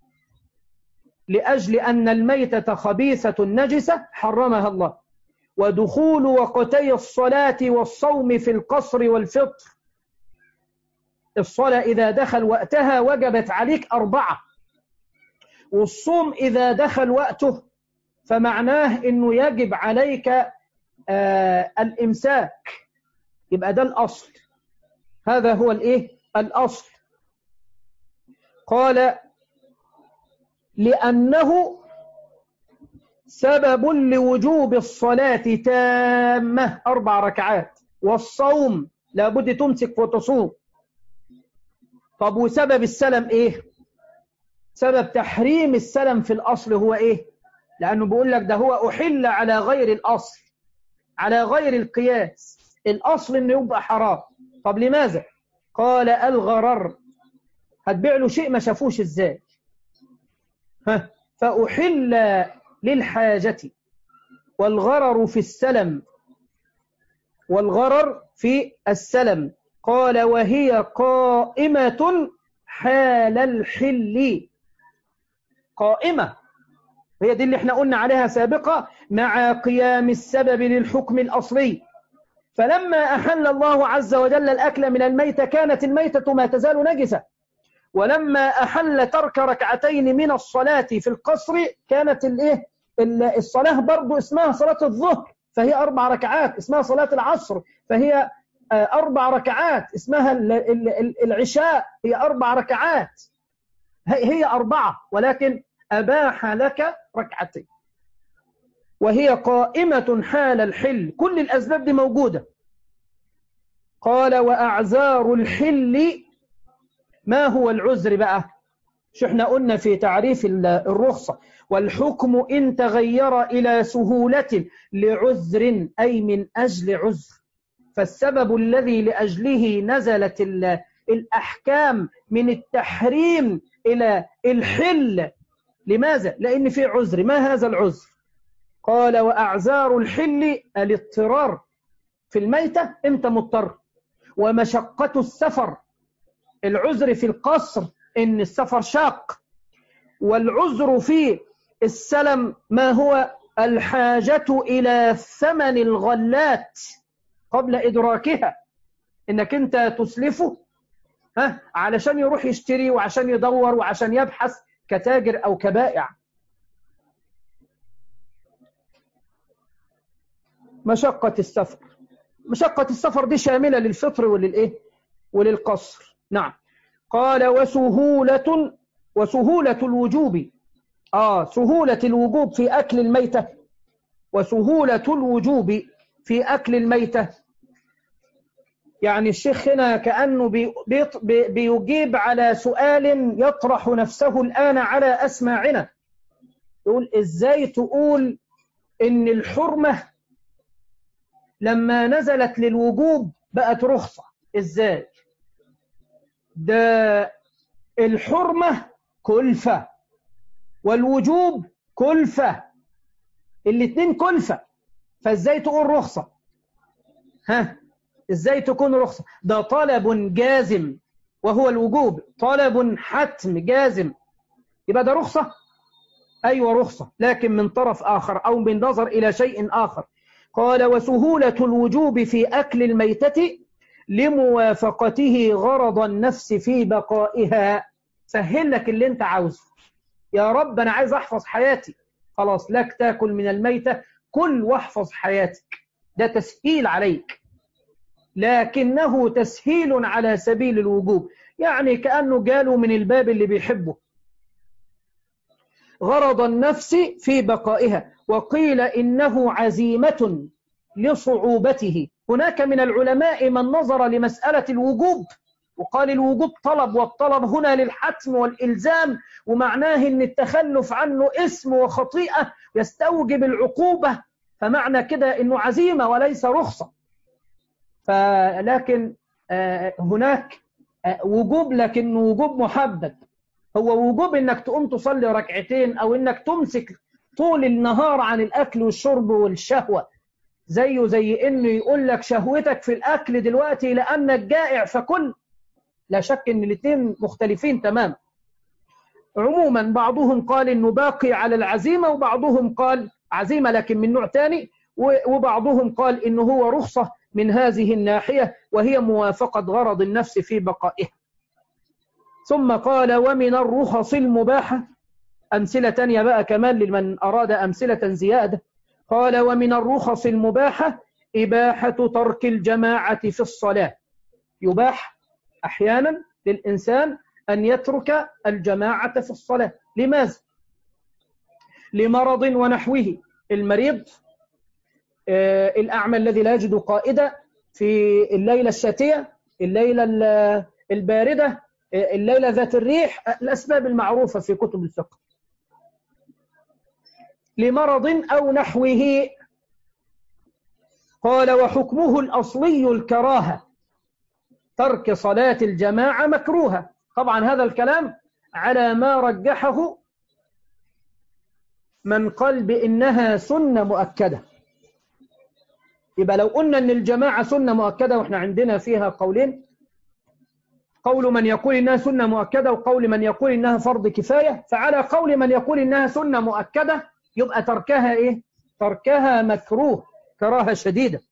لأجل أن الميتة خبيثة نجسة حرمها الله، ودخول وقتي الصلاة والصوم في القصر والفطر. الصلاة إذا دخل وقتها وجبت عليك أربعة، والصوم إذا دخل وقته فمعناه أنه يجب عليك آه الإمساك. يبقى ده الأصل، هذا هو الإيه؟ الأصل. قال لأنه سبب لوجوب الصلاة تامة أربع ركعات، والصوم لابد تمسك وتصوم. طب وسبب السلم إيه؟ سبب تحريم السلم في الأصل هو إيه؟ لأنه بيقول لك ده هو أحل على غير الأصل، على غير القياس. الأصل إنه يبقى حرام. طب لماذا؟ قال الغرر، هتبيع له شيء ما شافوش إزاي؟ ها فأحل للحاجة، والغرر في السلم، والغرر في السلم. قال وهي قائمة حال الحل. قائمة، هي دي اللي احنا قلنا عليها سابقا، مع قيام السبب للحكم الأصلي. فلما أحل الله عز وجل الأكل من الميتة كانت الميتة ما تزال نجسة، ولما أحل ترك ركعتين من الصلاة في القصر كانت الايه الصلاة برضو اسمها صلاة الظهر فهي أربع ركعات، اسمها صلاة العصر فهي أربع ركعات، اسمها العشاء هي أربع ركعات، هي أربعة، ولكن أباح لك ركعتين. وهي قائمة حال الحل. كل الأسباب دي موجودة. قال وأعذار الحل. ما هو العذر بقى؟ شو احنا قلنا في تعريف الرخصة، والحكم إن تغير إلى سهولة لعذر أي من أجل عذر. فالسبب الذي لأجله نزلت الأحكام من التحريم إلى الحل، لماذا؟ لأن في عذر. ما هذا العذر؟ قال وأعذار الحل الاضطرار في الميتة، أنت مضطر، ومشقة السفر. العذر في القصر إن السفر شاق، والعذر في السلم ما هو الحاجة إلى ثمن الغلات قبل إدراكها، إنك أنت تسلفه ها علشان يروح يشتري وعشان يدور وعشان يبحث كتاجر أو كبائع. مشقة السفر، مشقة السفر دي شاملة للفطر وللإيه؟ وللقصر. نعم. قال وسهولة، وسهولة الوجوب، آه سهولة الوجوب في أكل الميتة، وسهولة الوجوب في أكل الميتة. يعني الشيخ هنا كأنه بي بي بيجيب على سؤال يطرح نفسه الآن على أسماعنا. يقول إزاي تقول إن الحرمة لما نزلت للوجوب بقت رخصة؟ إزاي؟ ده الحرمة كلفة والوجوب كلفة، الاتنين كلفة، فإزاي تقول رخصة؟ ها؟ إزاي تكون رخصة؟ ده طلب جازم وهو الوجوب، طلب حتم جازم، يبقى ده رخصة؟ أيوة رخصة، لكن من طرف آخر أو من نظر إلى شيء آخر. قال وسهولة الوجوب في أكل الميتة لموافقته غرض النفس في بقائها. سهل لك اللي انت عاوزه، يا رب أنا عايز أحفظ حياتي، خلاص لك تأكل من الميتة، كل واحفظ حياتك، ده تسهيل عليك، لكنه تسهيل على سبيل الوجوب، يعني كأنه قالوا من الباب اللي بيحبه غرض النفس في بقائها. وقيل إنه عزيمة لصعوبته. هناك من العلماء من نظر لمسألة الوجوب وقال الوجوب طلب، والطلب هنا للحتم والإلزام، ومعناه أن التخلف عنه اسم وخطيئة يستوجب العقوبة، فمعنى كده أنه عزيمة وليس رخصة. فلكن هناك وجوب لكنه وجوب محدد، هو وجوب انك تقوم تصلي ركعتين او انك تمسك طول النهار عن الاكل والشرب والشهوة، زيه زي انه يقول لك شهوتك في الاكل دلوقتي لانك جائع فكل. لا شك ان الاثنين مختلفين تماما. عموما بعضهم قال انه باقي على العزيمة، وبعضهم قال عزيمة لكن من نوع ثاني، وبعضهم قال انه هو رخصة من هذه الناحية وهي موافقة غرض النفس في بقائها. ثم قال ومن الرخص المباحة، أمثلة تانية بقى كمان لمن أراد أمثلة زيادة. قال ومن الرخص المباحة إباحة ترك الجماعة في الصلاة. يباح أحيانا للإنسان أن يترك الجماعة في الصلاة. لماذا؟ لمرض ونحوه، المريض، آه الأعمى الذي لا يجد قائدة في الليلة الشتية، الليلة الباردة، الليلة ذات الريح، الأسباب المعروفة في كتب الفقه. لمرض أو نحوه. قال وحكمه الأصلي الكراهة، ترك صلاة الجماعة مكروهة. طبعا هذا الكلام على ما رجحه من قال بإنها سنة مؤكدة. يبقى لو قلنا أن الجماعة سنة مؤكدة، وإحنا عندنا فيها قولين، قول من يقول إنها سنة مؤكدة وقول من يقول إنها فرض كفاية، فعلى قول من يقول إنها سنة مؤكدة يبقى تركها إيه؟ تركها مكروه كراهة شديدة.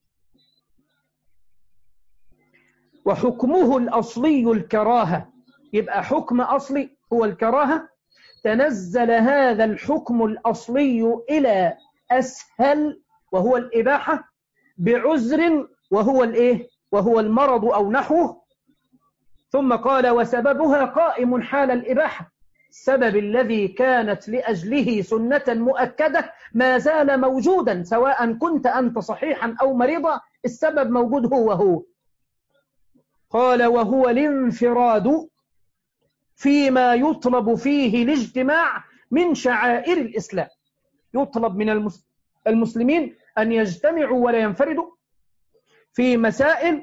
وحكمه الأصلي الكراهة، يبقى حكم أصلي هو الكراهة، تنزل هذا الحكم الأصلي إلى أسهل وهو الإباحة بعذر وهو الإيه؟ وهو المرض أو نحوه. ثم قال وسببها قائم حال الإباحة، السبب الذي كانت لأجله سنة مؤكدة ما زال موجودا، سواء كنت أنت صحيحا أو مريضا، السبب موجود هو هو. قال وهو الانفراد فيما يطلب فيه الاجتماع من شعائر الإسلام. يطلب من المسلمين أن يجتمعوا ولا ينفردوا في مسائل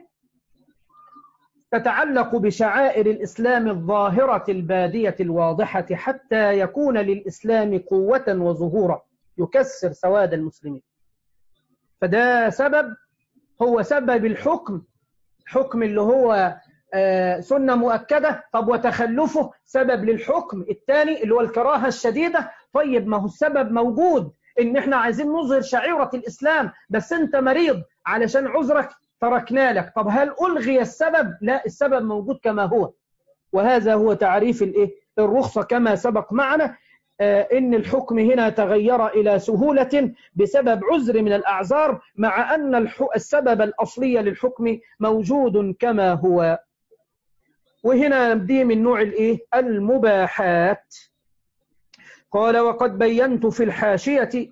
تتعلق بشعائر الإسلام الظاهرة البادية الواضحة، حتى يكون للإسلام قوة وظهورا يكسر سواد المسلمين. فده سبب، هو سبب الحكم، حكم اللي هو سنة مؤكدة. طب وتخلفه سبب للحكم الثاني اللي هو الكراهة الشديدة. طيب ما هو السبب موجود، إن إحنا عايزين نظهر شعيرة الإسلام، بس أنت مريض علشان عذرك تركنا لك. طب هل ألغي السبب؟ لا، السبب موجود كما هو. وهذا هو تعريف الإيه؟ الرخصة كما سبق معنا إن الحكم هنا تغير إلى سهولة بسبب عذر من الأعذار، مع أن السبب الأصلي للحكم موجود كما هو. وهنا نبدأ من نوع الإيه؟ المباحات. قال: وقد بينت في الحاشية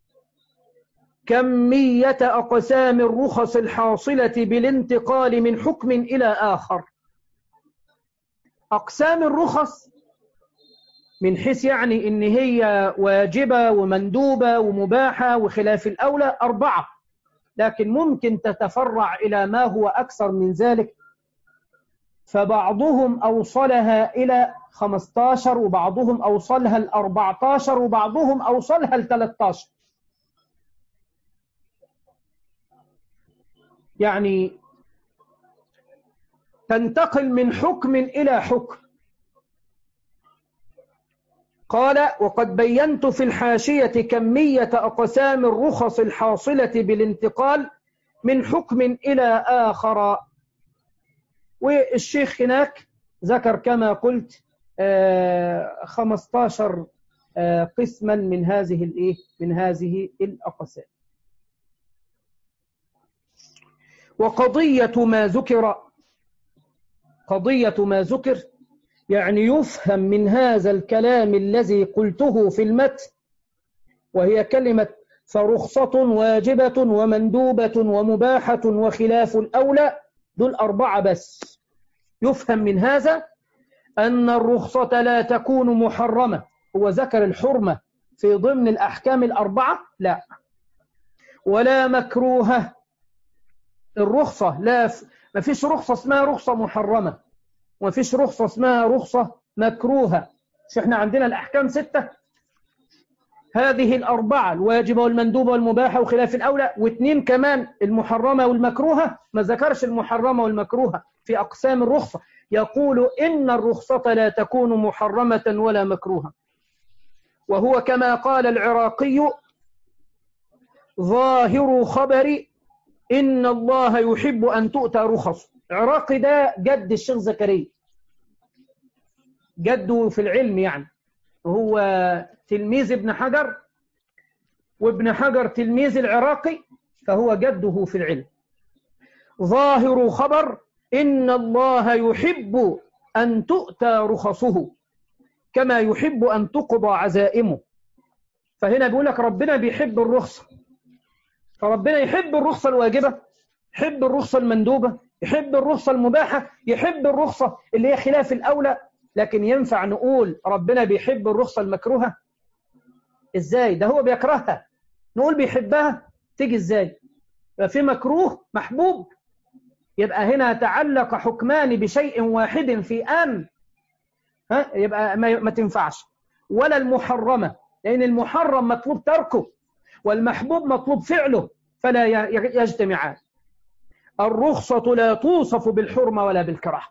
كمية أقسام الرخص الحاصلة بالانتقال من حكم إلى آخر. أقسام الرخص من حيث يعني إن هي واجبة ومندوبة ومباحة وخلاف الأولى أربعة، لكن ممكن تتفرع إلى ما هو أكثر من ذلك، فبعضهم أوصلها إلى خمسة عشر وبعضهم أوصلها ل أربعة عشر وبعضهم أوصلها ل ثلاثة عشر. يعني تنتقل من حكم إلى حكم. قال: وقد بينت في الحاشية كمية أقسام الرخص الحاصلة بالانتقال من حكم إلى آخر. والشيخ هناك ذكر كما قلت خمسة عشر قسما من هذه الإيه؟ من هذه الأقسام. وقضية ما ذكر، قضية ما ذكر يعني يفهم من هذا الكلام الذي قلته في المتن، وهي كلمة فرخصة واجبة ومندوبة ومباحة وخلاف الأولى، دول أربعة بس. يفهم من هذا أن الرخصة لا تكون محرمة. هو ذكر الحرمة في ضمن الأحكام الأربعة؟ لا. ولا مكروهة. الرخصة لا ف... ما فيش رخصة اسمها رخصة محرمة، وما فيش رخصة اسمها رخصة مكروهة. مش احنا عندنا الأحكام ستة؟ هذه الأربعة الواجبة والمندوبة والمباحة وخلاف الأولى، واثنين كمان المحرمة والمكروهة. ما ذكرش المحرمة والمكروهة في أقسام الرخصة. يقول إن الرخصة لا تكون محرمة ولا مكروهة. وهو كما قال العراقي: ظاهر خبر إن الله يحب أن تؤتى رخص. عراقي ده جد الشيخ زكريا، جده في العلم يعني، وهو تلميذ ابن حجر، وابن حجر تلميذ العراقي، فهو جده في العلم. ظاهر خبر إن الله يحب أن تؤتى رخصه كما يحب أن تقضى عزائمه. فهنا بيقول لك ربنا بيحب الرخصة، فربنا يحب الرخصة الواجبة، يحب الرخصة المندوبة، يحب الرخصة المباحة، يحب الرخصة اللي هي خلاف الأولى. لكن ينفع نقول ربنا بيحب الرخصة المكروهة؟ إزاي؟ ده هو بيكرهها، نقول بيحبها؟ تيجي إزاي؟ يبقى في مكروه محبوب، يبقى هنا تعلق حكمان بشيء واحد في آن، ها؟ يبقى ما, ما تنفعش. ولا المحرمة، لأن المحرم مطلوب تركه والمحبوب مطلوب فعله، فلا يجتمعان. الرخصة لا توصف بالحرمة ولا بالكراهة.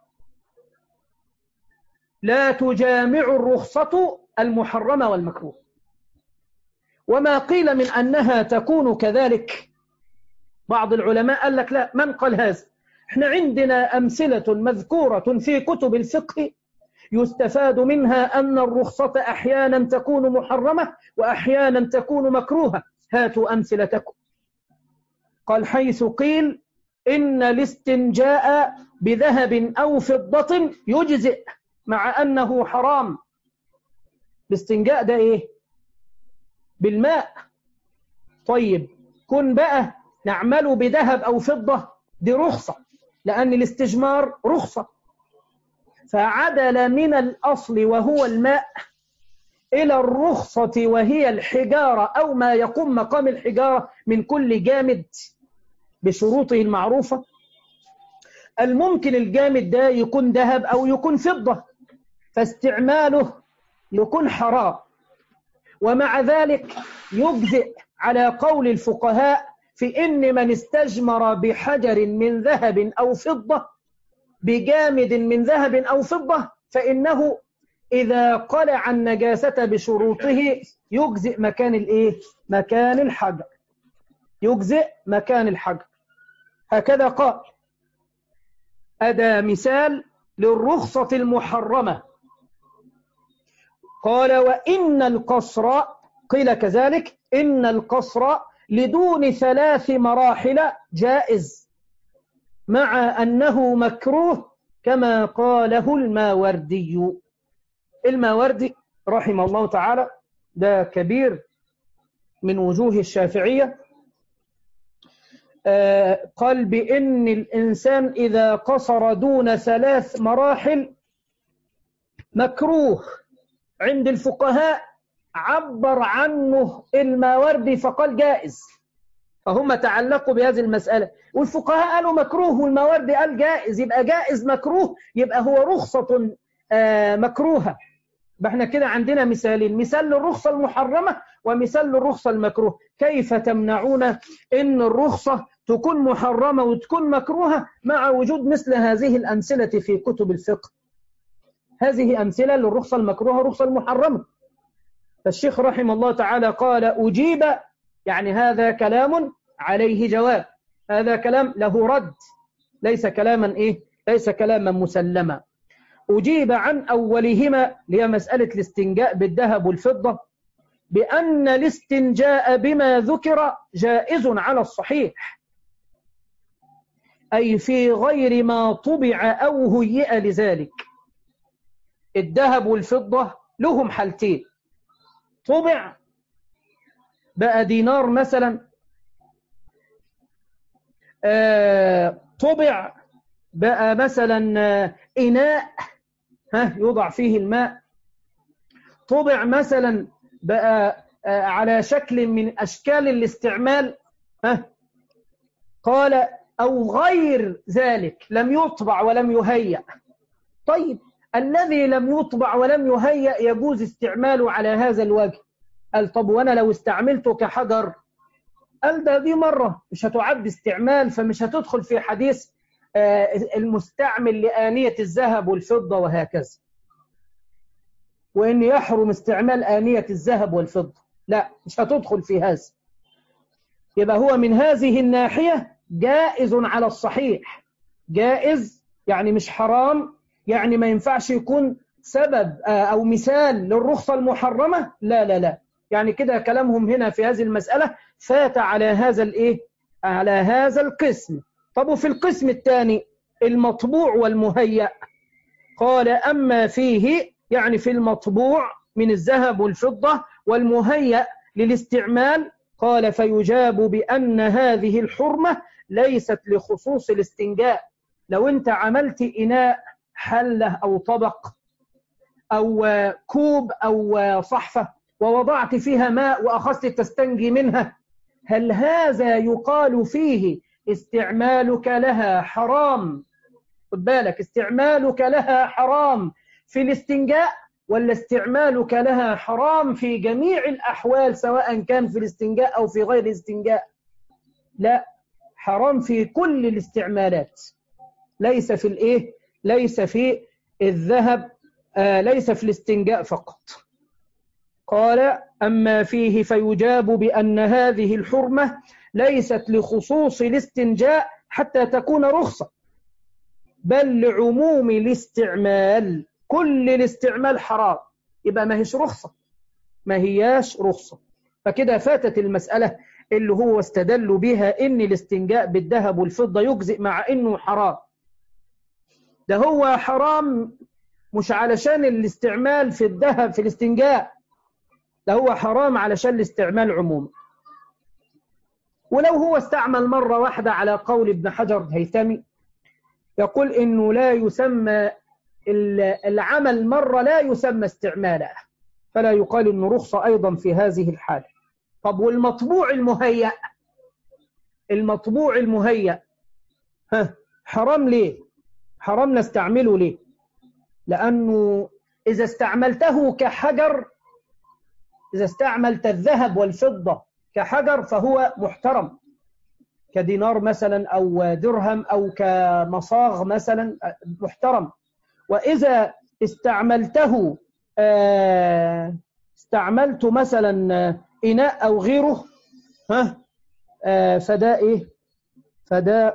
لا تجامع الرخصة المحرمة والمكروه. وما قيل من أنها تكون كذلك، بعض العلماء قال لك لا. من قال هذا؟ احنا عندنا أمثلة مذكورة في كتب الفقه يستفاد منها أن الرخصة أحيانا تكون محرمة وأحيانا تكون مكروهة. هاتوا أمثلتكم. قال: حيث قيل إن الاستنجاء بذهب أو فضة يجزئ مع أنه حرام. الاستنجاء ده إيه؟ بالماء. طيب كن بقى نعمل بذهب أو فضة، دي رخصة، لأن الاستجمار رخصة. فعدل من الأصل وهو الماء إلى الرخصة وهي الحجارة أو ما يقوم مقام الحجارة من كل جامد بشروطه المعروفة. الممكن الجامد ده يكون ذهب أو يكون فضة، فاستعماله يكون حرام. ومع ذلك يجزئ على قول الفقهاء في إن من استجمر بحجر من ذهب أو فضة، بجامد من ذهب أو فضة، فإنه إذا قلع النجاسة بشروطه يجزئ مكان الإيه؟ مكان الحجر، يجزئ مكان الحجر. هكذا قال. هذا مثال للرخصة المحرمة. قال وإن القصر قيل كذلك إن القصر لدون ثلاث مراحل جائز مع أنه مكروه كما قاله الماوردي. الماوردي رحمه الله تعالى ده كبير من وجوه الشافعية، آه قال بأن الإنسان إذا قصر دون ثلاث مراحل مكروه. عند الفقهاء عبر عنه الماوردي فقال جائز، فهم تعلقوا بهذه المسألة، والفقهاء قالوا مكروه والماوردي قال جائز، يبقى جائز مكروه، يبقى هو رخصة آه مكروهة. احنا كده عندنا مثالين، مثال للرخصة المحرمة ومثال للرخصة المكروه. كيف تمنعون ان الرخصة تكون محرمة وتكون مكروهة مع وجود مثل هذه الأمثلة في كتب الفقه؟ هذه أمثلة للرخصة المكروهة والرخصة المحرمة. فالشيخ رحمه الله تعالى قال أجيب، يعني هذا كلام عليه جواب، هذا كلام له رد، ليس كلاما إيه؟ ليس كلاما مسلما. أجيب عن أولهما اللي هي مسألة الاستنجاء بالذهب والفضة بأن الاستنجاء بما ذكر جائز على الصحيح، أي في غير ما طبع أو هيئ لذلك. الذهب والفضة لهم حالتين، طبع بقى دينار مثلا، آه طبع بقى مثلا آه إناء ها يوضع فيه الماء، طبع مثلا بقى آه على شكل من أشكال الاستعمال، ها قال أو غير ذلك لم يطبع ولم يهيأ. طيب الذي لم يطبع ولم يهيأ يجوز استعماله على هذا الوجه. قال طب وأنا لو استعملته كحجر؟ قال ده دي مرة مش هتعد استعمال، فمش هتدخل في حديث المستعمل لآنية الذهب والفضة وهكذا، وإن يحرم استعمال آنية الذهب والفضة، لا مش هتدخل في هذا. يبقى هو من هذه الناحية جائز على الصحيح، جائز يعني مش حرام، يعني ما ينفعش يكون سبب أو مثال للرخصة المحرمة، لا لا لا، يعني كده كلامهم هنا في هذه المسألة فات على هذا الإيه؟ على هذا القسم. طب وفي القسم الثاني المطبوع والمهيأ، قال أما فيه يعني في المطبوع من الذهب والفضة والمهيأ للاستعمال، قال فيجاب بأن هذه الحرمة ليست لخصوص الاستنجاء. لو أنت عملت إناء حلة أو طبق أو كوب أو صحفة ووضعت فيها ماء وأخذت تستنجي منها، هل هذا يقال فيه استعمالك لها حرام؟ خد بالك، استعمالك لها حرام في الاستنجاء ولا استعمالك لها حرام في جميع الأحوال سواء كان في الاستنجاء أو في غير الاستنجاء؟ لا، حرام في كل الاستعمالات، ليس في الإيه؟ ليس في الذهب، آه ليس في الاستنجاء فقط. قال أما فيه فيجاب بأن هذه الحرمة ليست لخصوص الاستنجاء حتى تكون رخصة، بل لعموم الاستعمال، كل الاستعمال حرام، يبقى ما هيش رخصة، ما هياش رخصة. فكده فاتت المسألة اللي هو استدلوا بها إن الاستنجاء بالذهب والفضة يجزئ مع إنه حرام. ده هو حرام مش علشان الاستعمال في الذهب في الاستنجاء، ده هو حرام علشان الاستعمال عموما. ولو هو استعمل مرة واحدة على قول ابن حجر الهيثمي يقول إنه لا يسمى العمل مرة، لا يسمى استعمالا، فلا يقال إنه رخصة أيضا في هذه الحالة. طب والمطبوع المهيأ، المطبوع المهيأ ها حرام ليه؟ حرام نستعمله ليه؟ لأنه إذا استعملته كحجر، إذا استعملت الذهب والفضة كحجر فهو محترم، كدينار مثلا أو درهم أو كمصاغ مثلا محترم. وإذا استعملته استعملت مثلا إناء أو غيره ها فدا إيه؟ فدا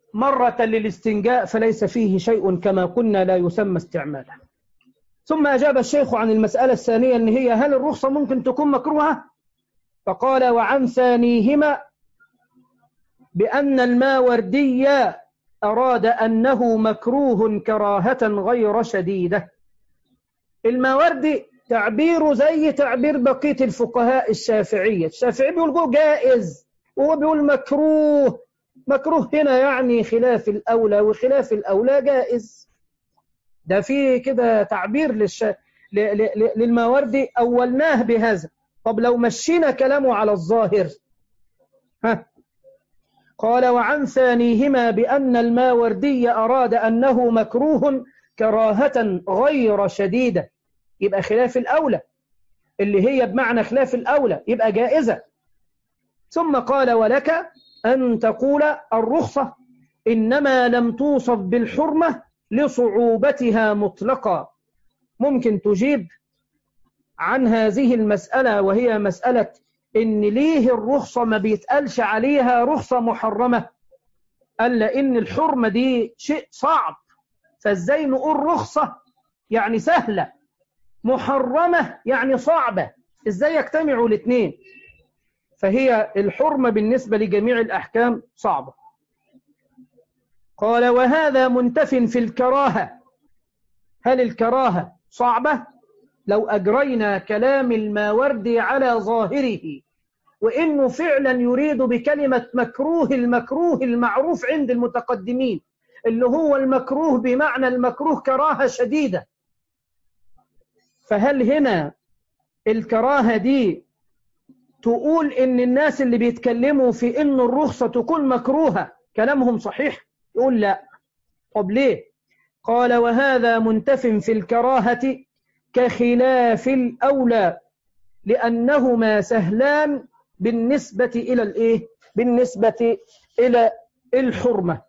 مرة للاستنجاء فليس فيه شيء كما قلنا لا يسمى استعمالا. ثم أجاب الشيخ عن المسألة الثانية أن هي هل الرخصة ممكن تكون مكروهة؟ فقال وعن ثانيهما بأن الماوردي أراد أنه مكروه كراهة غير شديدة. الماوردي تعبيره زي تعبير بقية الفقهاء الشافعية. الشافعي بيقول جائز وهو بيقول مكروه. مكروه هنا يعني خلاف الأولى، وخلاف الأولى جائز. ده فيه كده تعبير للش... ل... ل... للماوردي أولناه بهذا. طب لو مشينا كلامه على الظاهر، ها قال وعن ثانيهما بأن الماوردي أراد أنه مكروه كراهة غير شديدة، يبقى خلاف الأولى اللي هي بمعنى خلاف الأولى يبقى جائزة. ثم قال ولك أن تقول الرخصة إنما لم توصف بالحرمة لصعوبتها مطلقا. ممكن تجيب عن هذه المسألة وهي مسألة إن ليه الرخصة ما بيتقالش عليها رخصة محرمة؟ قال لأن الحرمة دي شيء صعب، فازاي نقول رخصة يعني سهلة، محرمة يعني صعبة، ازاي يجتمعوا الاثنين؟ فهي الحرمة بالنسبة لجميع الأحكام صعبة. قال وهذا منتف في الكراهة. هل الكراهة صعبة؟ لو أجرينا كلام الماوردي على ظاهره وإنه فعلا يريد بكلمة مكروه المكروه المعروف عند المتقدمين اللي هو المكروه بمعنى المكروه كراهة شديدة، فهل هنا الكراهة دي تقول إن الناس اللي بيتكلموا في إن الرخصة تكون مكروهة كلامهم صحيح؟ يقول لا. طب ليه؟ قال وهذا منتف في الكراهة كخلاف الأولى لأنهما سهلان بالنسبة إلى الإيه؟ بالنسبة إلى الحرمة.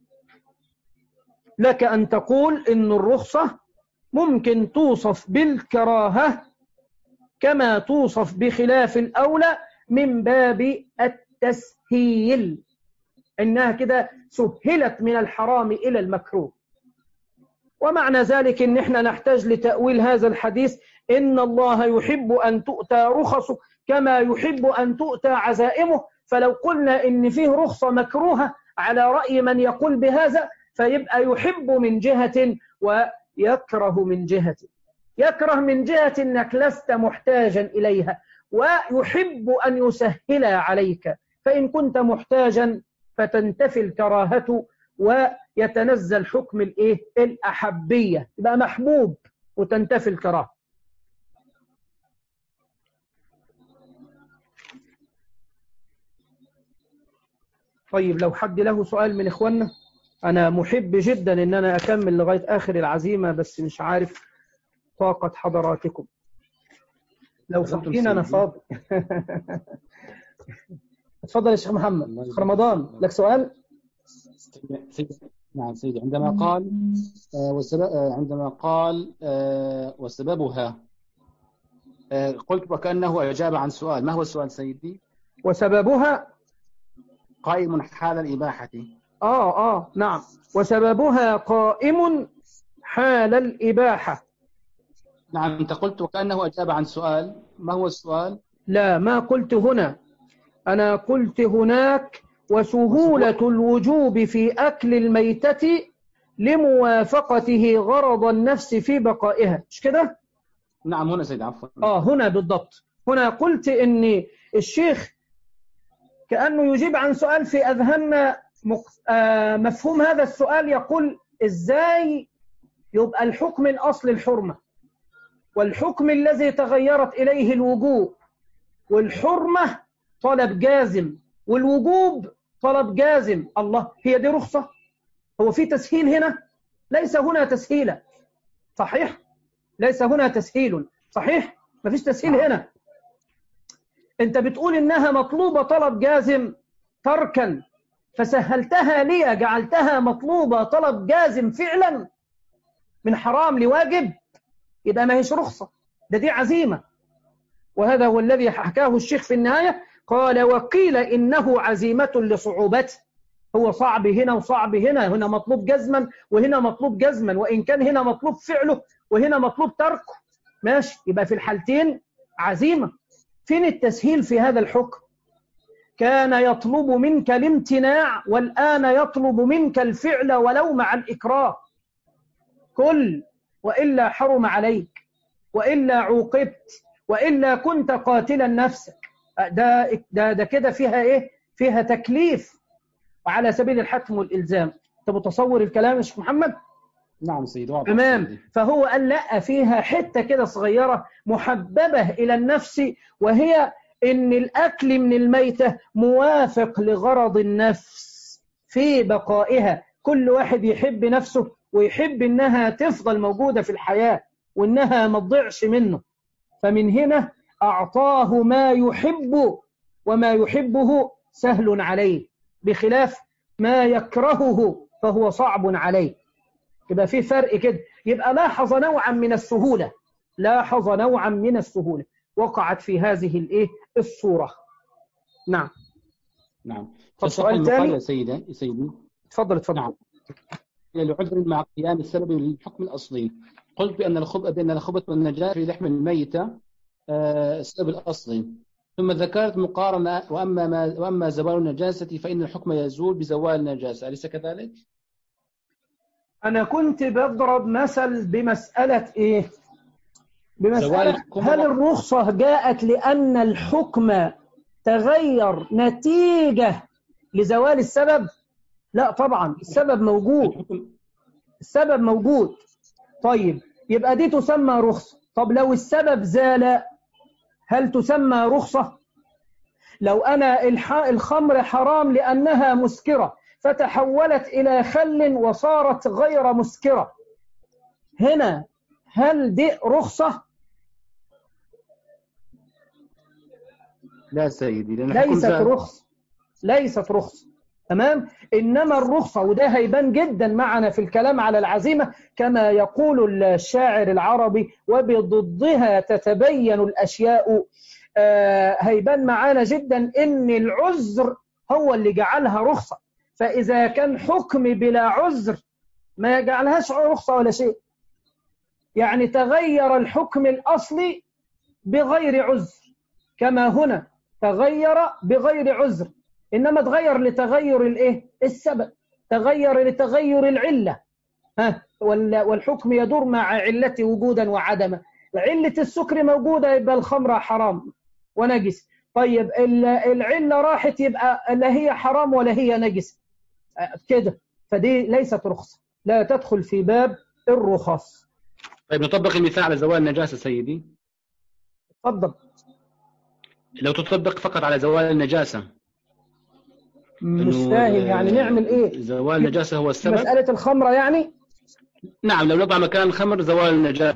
لك أن تقول إن الرخصة ممكن توصف بالكراهة كما توصف بخلاف الأولى من باب التسهيل، إنها كده سهلت من الحرام إلى المكروه. ومعنى ذلك إن إحنا نحتاج لتأويل هذا الحديث إن الله يحب أن تؤتى رخصه كما يحب أن تؤتى عزائمه. فلو قلنا إن فيه رخصة مكروهة على رأي من يقول بهذا فيبقى يحب من جهة ويكره من جهة. يكره من جهة أنك لست محتاجا إليها، ويحب أن يسهل عليك، فإن كنت محتاجا فتنتفي الكراهة ويتنزل حكم الإيه؟ الأحبية، يبقى محبوب وتنتفي الكراهة. طيب لو حد له سؤال من إخواننا، أنا محب جدا إن أنا أكمل لغاية آخر العزيمة، بس مش عارف طاقة حضراتكم. لو فاضيين أنا فاضي. اتفضل يا شيخ محمد. شيخ رمضان لك سؤال؟ نعم سيدي. عندما قال آه والسبب آه عندما قال آه وسببها آه قلت وكأنه أجاب عن سؤال. ما هو السؤال سيدي؟ وسببها قائم حال الإباحة. آه آه نعم، وسببها قائم حال الإباحة. نعم أنت قلت وكأنه أجاب عن سؤال. ما هو السؤال؟ لا ما قلت هنا، أنا قلت هناك وسهولة الوجوب في أكل الميتة لموافقته غرض النفس في بقائها، مش كده؟ نعم هنا سيد عفوا. آه هنا بالضبط. هنا قلت إن الشيخ كأنه يجيب عن سؤال في أذهاننا مفهوم هذا السؤال، يقول إزاي يبقى الحكم الأصل الحرمة، والحكم الذي تغيرت إليه الوجوب، والحرمة طلب جازم، والوجوب طلب جازم. الله، هي دي رخصة؟ هو في تسهيل هنا؟ ليس هنا تسهيلا، صحيح؟ ليس هنا تسهيل، صحيح؟ ما فيش تسهيل هنا. أنت بتقول إنها مطلوبة طلب جازم تركا، فسهلتها لي جعلتها مطلوبة طلب جازم فعلا من حرام لواجب، يبقى ما هيش رخصة، ده دي عزيمة. وهذا هو الذي حكاه الشيخ في النهاية، قال وقيل إنه عزيمة لصعوبته. هو صعب هنا وصعب هنا، هنا مطلوب جزما وهنا مطلوب جزما، وإن كان هنا مطلوب فعله وهنا مطلوب تركه، ماشي، يبقى في الحالتين عزيمة. فين التسهيل في هذا الحكم؟ كان يطلب منك الامتناع والآن يطلب منك الفعل ولو مع الإكراه. كل وإلا حرم عليك، وإلا عوقبت، وإلا كنت قاتلا نفسك. ده ده ده كده فيها إيه؟ فيها تكليف وعلى سبيل الحتم والإلزام. أنت متصور الكلام يا شيخ محمد؟ نعم سيدي. تمام. فهو قال لا، فيها حتة كده صغيرة محببة إلى النفس، وهي إن الأكل من الميتة موافق لغرض النفس في بقائها. كل واحد يحب نفسه ويحب إنها تفضل موجودة في الحياة وإنها ما تضيعش منه، فمن هنا أعطاه ما يحب، وما يحبه سهل عليه، بخلاف ما يكرهه فهو صعب عليه. يبقى في فرق كده. يبقى لاحظ نوعا من السهولة، لاحظ نوعا من السهولة وقعت في هذه الايه الصورة. نعم نعم. سؤال ثاني يا سيدي يا سيدي تفضل تفضل. نعم. العذر مع قيام السبب للحكم الأصلي. قلت بأن الخبث بأن الخبث والنجاسة في لحم الميتة السبب الأصلي، ثم ذكرت مقارنة وأما ما وأما زوال النجاسة فإن الحكم يزول بزوال النجاسة، أليس كذلك؟ أنا كنت بضرب مثل بمسألة إيه؟ بمسألة هل الرخصة جاءت لأن الحكم تغير نتيجة لزوال السبب؟ لا طبعا، السبب موجود، السبب موجود. طيب يبقى دي تسمى رخصة. طب لو السبب زال هل تسمى رخصة؟ لو أنا الخمر حرام لأنها مسكرة فتحولت إلى خل وصارت غير مسكرة، هنا هل دي رخصة؟ لا سيدي، ليست رخصة، ليست رخصة. تمام. إنما الرخصة، وده هيبان جدا معنا في الكلام على العزيمة كما يقول الشاعر العربي، وبضدها تتبين الأشياء. آه هيبان معنا جدا إن العذر هو اللي جعلها رخصة، فإذا كان حكم بلا عذر ما يجعلهاش رخصة ولا شيء. يعني تغير الحكم الأصلي بغير عذر، كما هنا تغير بغير عذر، إنما تغير لتغير الإيه؟ السبب، تغير لتغير العلة. ها، والحكم يدور مع علته وجودا وعدما. علة السكر موجودة يبقى الخمر حرام ونجس. طيب العلة راحت يبقى لا هي حرام ولا هي نجس كده، فدي ليست رخصة، لا تدخل في باب الرخص. طيب نطبق المثال على زوال النجاسة سيدي. تفضل. لو تطبق فقط على زوال النجاسة مش فاهم يعني نعمل ايه؟ زوال النجاسة هو السبب. مسألة الخمرة يعني؟ نعم، لو نضع مكان الخمر زوال النجاسة.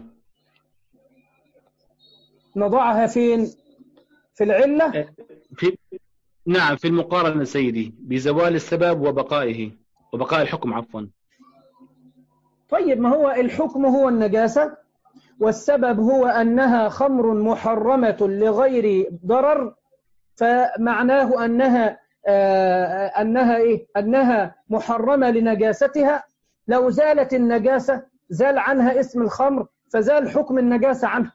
نضعها فين؟ في العلة؟ في نعم، في المقارنة سيدي بزوال السبب وبقائه وبقاء الحكم عفوا. طيب ما هو الحكم هو النجاسة، والسبب هو أنها خمر محرمة لغير ضرر، فمعناه أنها آه أنها إيه؟ أنها محرمة لنجاستها. لو زالت النجاسة زال عنها اسم الخمر، فزال حكم النجاسة عنها.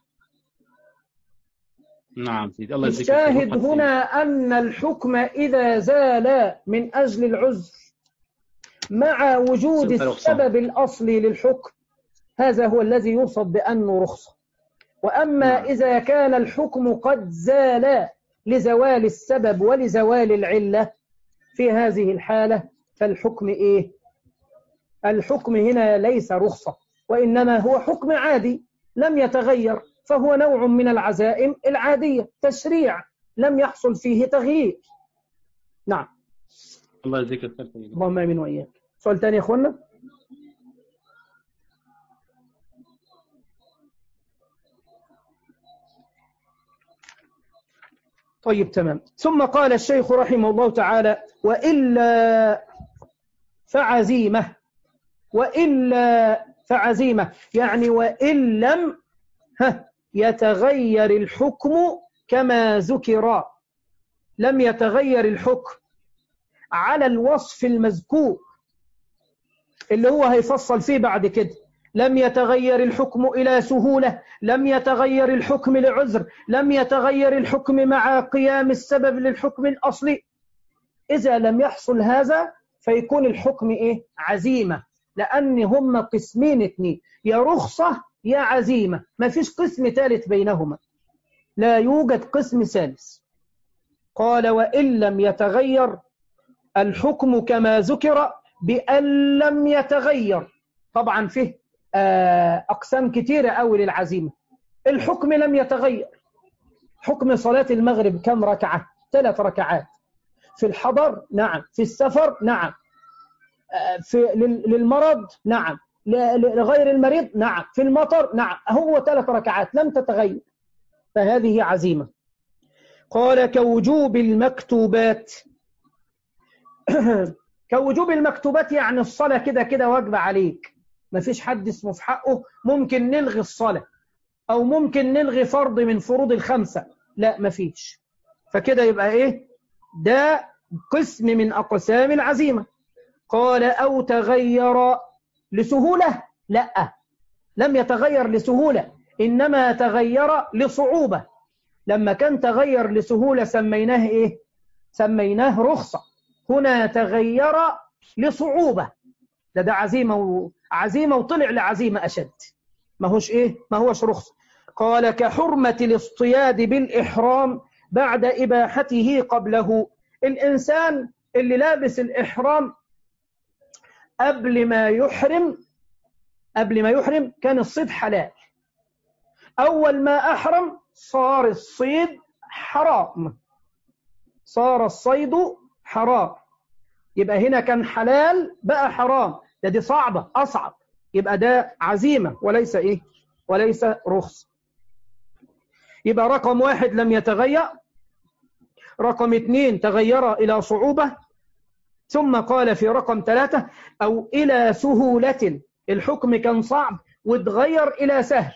نعم سيدي. الله يجزيك. الشاهد هنا أن الحكم إذا زال من أجل العذر مع وجود السبب الأصلي للحكم، هذا هو الذي يوصف بأنه رخصة. وأما إذا كان الحكم قد زال لزوال السبب ولزوال العلة، في هذه الحالة فالحكم إيه؟ الحكم هنا ليس رخصة، وإنما هو حكم عادي لم يتغير، فهو نوع من العزائم العادية، تشريع لم يحصل فيه تغيير. نعم. الله يجزيك الخير. اللهم آمين وإياك. سؤال ثاني يا أخوانا؟ طيب تمام. ثم قال الشيخ رحمه الله تعالى: وإلا فعزيمة. وإلا فعزيمة يعني وإن لم يتغير الحكم كما ذكر، لم يتغير الحكم على الوصف المذكور اللي هو هيفصل فيه بعد كده. لم يتغير الحكم إلى سهولة، لم يتغير الحكم لعذر، لم يتغير الحكم مع قيام السبب للحكم الأصلي. إذا لم يحصل هذا فيكون الحكم إيه؟ عزيمة، لأن هم قسمين اثنين، يا رخصة يا عزيمة، ما فيش قسم ثالث بينهما، لا يوجد قسم ثالث. قال وإن لم يتغير الحكم كما ذكر بأن لم يتغير. طبعا فيه أقسام كتيرة أوي للعزيمة. الحكم لم يتغير، حكم صلاة المغرب كم ركعة؟ ثلاث ركعات. في الحضر نعم، في السفر نعم، في للمرض نعم، لغير المريض نعم، في المطر نعم، هو ثلاث ركعات لم تتغير، فهذه عزيمة. قال كوجوب المكتوبات. كوجوب المكتوبات يعني الصلاة كده كده واجبة عليك، ما فيش حد اسمه في حقه ممكن نلغي الصلاة أو ممكن نلغي فرض من فروض الخمسة، لا ما فيش. فكده يبقى إيه؟ ده قسم من أقسام العزيمة. قال أو تغير لسهولة، لا، لم يتغير لسهولة، إنما تغير لصعوبة. لما كان تغير لسهولة سميناه إيه؟ سميناه رخصة. هنا تغير لصعوبة، ده ده عزيمة و... عزيمة وطلع لعزيمة أشد، ما هوش إيه؟ ما هوش رخصة. قال كحرمة الاصطياد بالإحرام بعد إباحته قبله. الإنسان اللي لابس الإحرام قبل ما يحرم قبل ما يحرم كان الصيد حلال، أول ما أحرم صار الصيد حرام، صار الصيد حرام. يبقى هنا كان حلال بقى حرام، ده دي صعبة أصعب، يبقى ده عزيمة وليس إيه؟ وليس رخص. يبقى رقم واحد لم يتغير، رقم اثنين تغير إلى صعوبة، ثم قال في رقم ثلاثة أو إلى سهولة، الحكم كان صعب وتغير إلى سهل.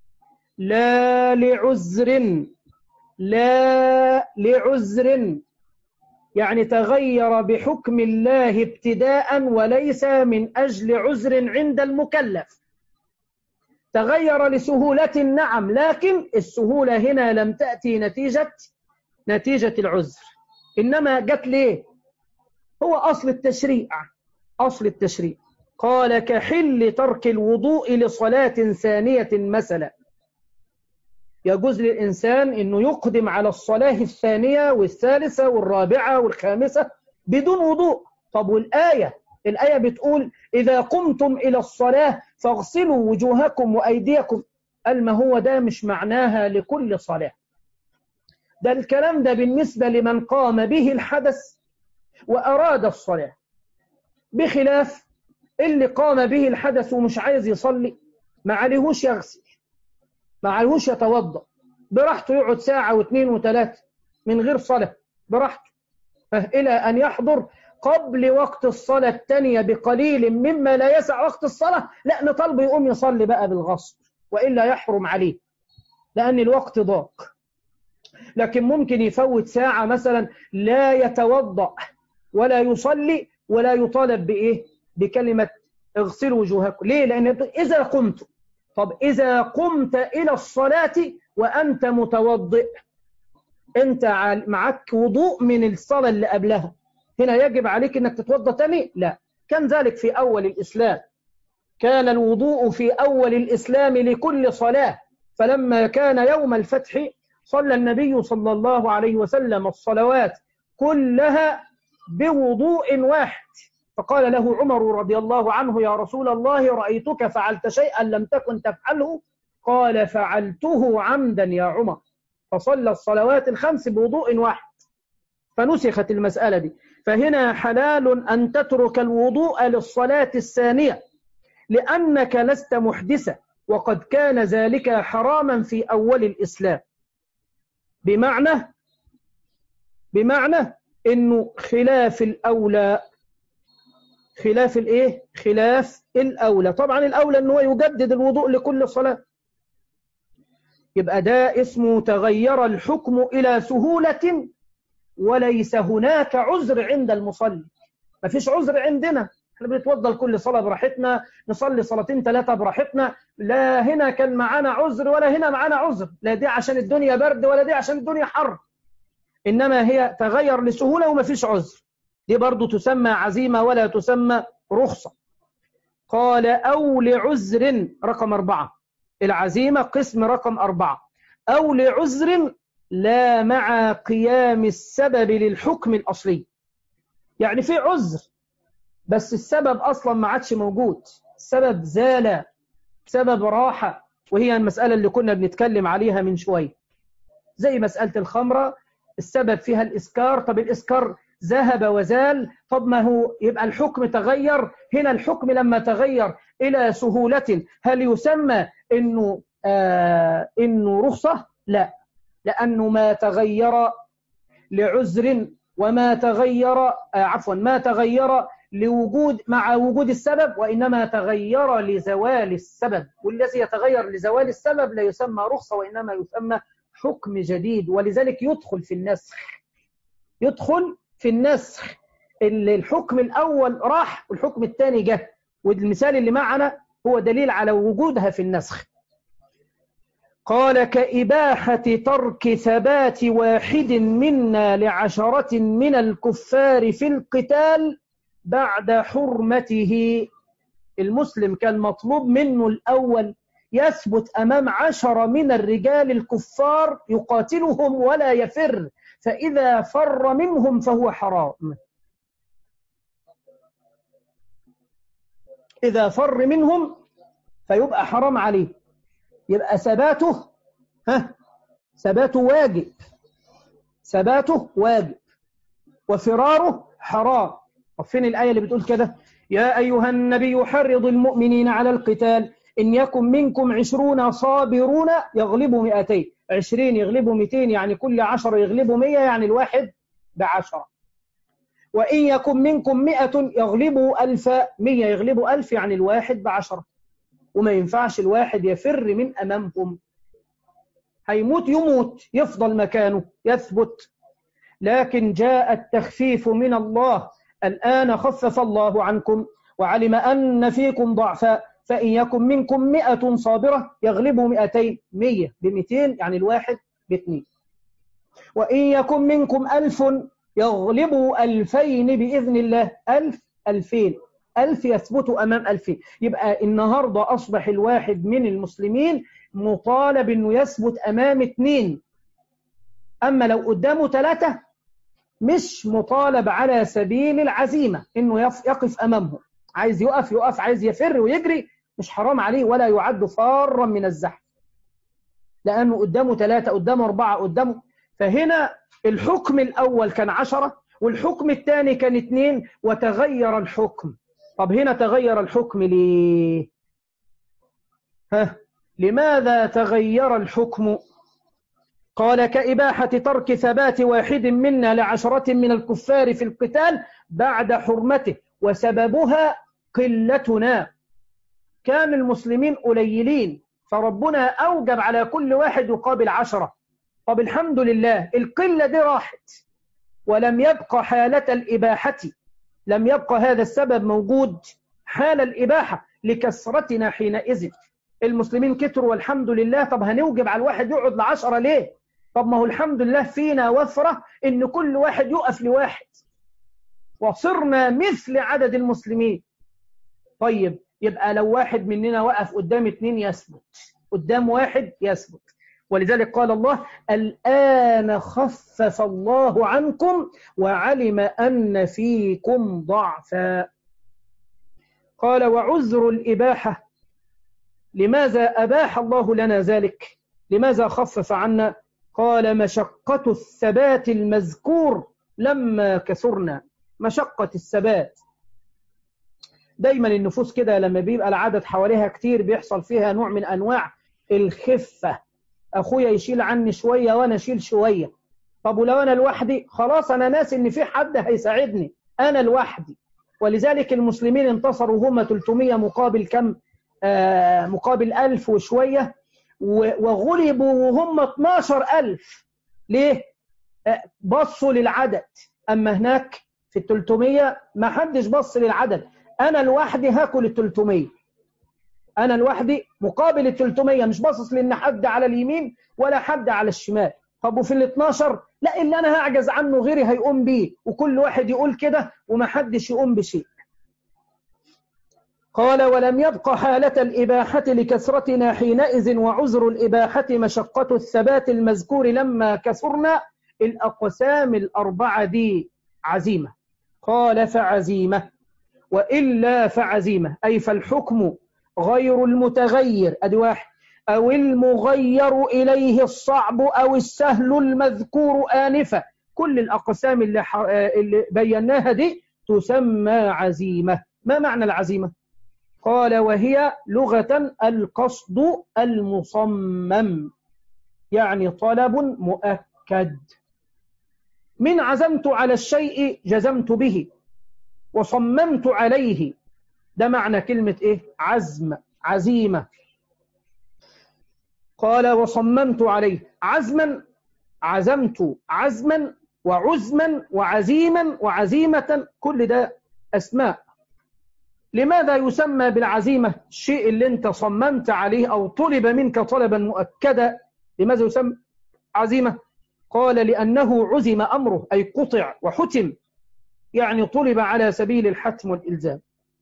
لا لعذر، لا لعذر يعني تغير بحكم الله ابتداء وليس من أجل عذر عند المكلف. تغير لسهولة نعم، لكن السهولة هنا لم تأتي نتيجة نتيجة العذر، إنما جت ليه؟ هو أصل التشريع، أصل التشريع. قال كحل ترك الوضوء لصلاة ثانية مثلا، يجوز للإنسان أنه يقدم على الصلاة الثانية والثالثة والرابعة والخامسة بدون وضوء. طب والآية الآية بتقول إذا قمتم إلى الصلاة فاغسلوا وجوهكم وأيديكم، قال ما هو ده مش معناها لكل صلاة، ده الكلام ده بالنسبة لمن قام به الحدث وأراد الصلاة، بخلاف اللي قام به الحدث ومش عايز يصلي، ما عليهوش يغسل، ما عليهوش يتوضأ، براحته يقعد ساعة واثنين وثلاثة من غير صلاة براحته، إلى أن يحضر قبل وقت الصلاة الثانية بقليل مما لا يسع وقت الصلاة، لا نطلب يقوم يصلي بقى بالغصب، وإلا يحرم عليه لأن الوقت ضاق. لكن ممكن يفوت ساعة مثلا لا يتوضأ ولا يصلي ولا يطالب بإيه؟ بكلمة اغسلوا وجوهكم. ليه؟ لأن إذا قمت، طب إذا قمت إلى الصلاة وأنت متوضئ، أنت معك وضوء من الصلاة اللي قبلها، هنا يجب عليك أنك تتوضأ تاني؟ لا، كان ذلك في أول الإسلام، كان الوضوء في أول الإسلام لكل صلاة، فلما كان يوم الفتح صلى النبي صلى الله عليه وسلم الصلوات كلها بوضوء واحد، فقال له عمر رضي الله عنه يا رسول الله رأيتك فعلت شيئا لم تكن تفعله، قال فعلته عمدا يا عمر، فصلى الصلوات الخمس بوضوء واحد، فنسخت المسألة دي. فهنا حلال أن تترك الوضوء للصلاة الثانية لأنك لست محدثا، وقد كان ذلك حراما في أول الإسلام، بمعنى بمعنى إنه خلاف الأولى، خلاف الإيه؟ خلاف الأولى. طبعا الأولى إنه يجدد الوضوء لكل صلاة، يبقى ده اسمه تغير الحكم إلى سهولة وليس هناك عذر عند المصلي. ما فيش عذر عندنا، احنا بنتوضى كل صلاة براحتنا، نصلي صلاتين ثلاثة براحتنا، لا هنا كان معانا عذر ولا هنا معانا عذر، لا دي عشان الدنيا برد ولا دي عشان الدنيا حر، إنما هي تغير لسهولة وما فيش عذر، دي برضو تسمى عزيمة ولا تسمى رخصة. قال أو لعذر رقم أربعة، العزيمة قسم رقم أربعة، أو لعذر لا مع قيام السبب للحكم الأصلي. يعني في عذر بس السبب أصلا ما عادش موجود، السبب زال، سبب راحة، وهي المسألة اللي كنا بنتكلم عليها من شوية، زي مسألة الخمرة السبب فيها الإسكار، طب الإسكار ذهب وزال، طب ما هو يبقى الحكم تغير. هنا الحكم لما تغير إلى سهولة هل يسمى إنه آه إنه رخصة؟ لا، لأنه ما تغير لعذر وما تغير آه عفوا ما تغير لوجود مع وجود السبب، وإنما تغير لزوال السبب، والذي يتغير لزوال السبب لا يسمى رخصة وإنما يسمى حكم جديد، ولذلك يدخل في النسخ، يدخل في النسخ. الحكم الأول راح والحكم الثاني جه، والمثال اللي معنا هو دليل على وجودها في النسخ. قال كإباحة ترك ثبات واحد منا لعشرة من الكفار في القتال بعد حرمته. المسلم كان مطلوب منه الأول يثبت أمام عشرة من الرجال الكفار يقاتلهم ولا يفر، فإذا فر منهم فهو حرام. إذا فر منهم فيبقى حرام عليه، يبقى ثباته ها ثباته واجب، ثباته واجب وفراره حرام. وفين الآية اللي بتقول كده؟ يا أيها النبي حرض المؤمنين على القتال إن يكن منكم عشرون صابرون يغلبوا مئتين، عشرين يغلبوا مئتين يعني كل عشرة يغلبوا مئة، يعني الواحد بعشرة. وإن يكن منكم مئة يغلبوا ألف، مئة يغلبوا ألف يعني الواحد بعشرة. وما ينفعش الواحد يفر من أمامهم، هيموت يموت يفضل مكانه يثبت. لكن جاء التخفيف من الله، الآن خفف الله عنكم وعلم أن فيكم ضعفا فإن يكن منكم مئة صابرة يغلبوا مئتين، مية بمئتين يعني الواحد باثنين. وإن يكن منكم ألف يغلبوا ألفين بإذن الله، ألف ألفين، ألف يثبتوا أمام ألفين. يبقى النهاردة أصبح الواحد من المسلمين مطالب أنه يثبت أمام اثنين، أما لو قدامه ثلاثة مش مطالب على سبيل العزيمة أنه يقف أمامهم، عايز يقف يقف، عايز يفر ويجري مش حرام عليه ولا يعد فارا من الزحف، لأنه قدامه ثلاثة قدامه أربعة قدامه. فهنا الحكم الأول كان عشرة والحكم الثاني كان اثنين وتغير الحكم. طب هنا تغير الحكم ليه؟ ها لماذا تغير الحكم؟ قال كإباحة ترك ثبات واحد منا لعشرة من الكفار في القتال بعد حرمته، وسببها قلتنا، كان المسلمين قليلين فربنا أوجب على كل واحد يقابل عشرة. طب الحمد لله القلة دي راحت ولم يبقى حالة الإباحة، لم يبقى هذا السبب موجود حال الإباحة لكثرتنا حينئذ. المسلمين كتروا والحمد لله، طب هنوجب على الواحد يقعد لعشرة ليه؟ طب ما هو الحمد لله فينا وفرة إن كل واحد يقف لواحد وصرنا مثل عدد المسلمين. طيب يبقى لو واحد مننا وقف قدام اثنين يثبت، قدام واحد يثبت. ولذلك قال الله الآن خفف الله عنكم وعلم أن فيكم ضعفا. قال وعذر الإباحة، لماذا أباح الله لنا ذلك؟ لماذا خفف عنا؟ قال مشقة الثبات المذكور لما كثرنا. مشقة الثبات، دايما النفوس كده لما بيبقى العدد حواليها كتير بيحصل فيها نوع من أنواع الخفة، أخويا يشيل عني شوية وأنا أشيل شوية. طب ولو أنا لوحدي خلاص أنا ناس إن في حد هيساعدني، أنا لوحدي. ولذلك المسلمين انتصروا هم ثلاثمئة مقابل كم؟ آه مقابل ألف وشوية، وغلبوا وهم اثناشر ألف. ليه؟ بصوا للعدد، أما هناك في التلتمية ما حدش بص للعدد. أنا لوحدي هاكل التلتمية، أنا لوحدي مقابل التلتمية، مش باصص لأن حد على اليمين ولا حد على الشمال. طب وفي الاثناشر لا، اللي أنا هعجز عنه غيري هيقوم بيه، وكل واحد يقول كده وما حدش يقوم بشيء. قال ولم يبق حالة الإباحة لكثرتنا حينئذ، وعذر الإباحة مشقة الثبات المذكور لما كثرنا الأقسام الأربعة دي عزيمة. قال فعزيمة، وإلا فعزيمة، أي فالحكم غير المتغير أدي واحد، أو المغير إليه الصعب أو السهل المذكور آنفا، كل الأقسام اللي, ح... اللي بيناها دي تسمى عزيمة. ما معنى العزيمة؟ قال وهي لغة القصد المصمم، يعني طلب مؤكد. من عزمت على الشيء جزمت به وصممت عليه، ده معنى كلمة إيه؟ عزم، عزيمة. قال وصممت عليه، عزما، عزمت عزما، وعزما وعزيما وعزيمة، كل ده أسماء. لماذا يسمى بالعزيمة الشيء اللي انت صممت عليه أو طلب منك طلبا مؤكدا؟ لماذا يسمى عزيمة؟ قال لأنه عزم أمره، أي قطع وحتم، يعني طلب على سبيل الحتم والإلزام.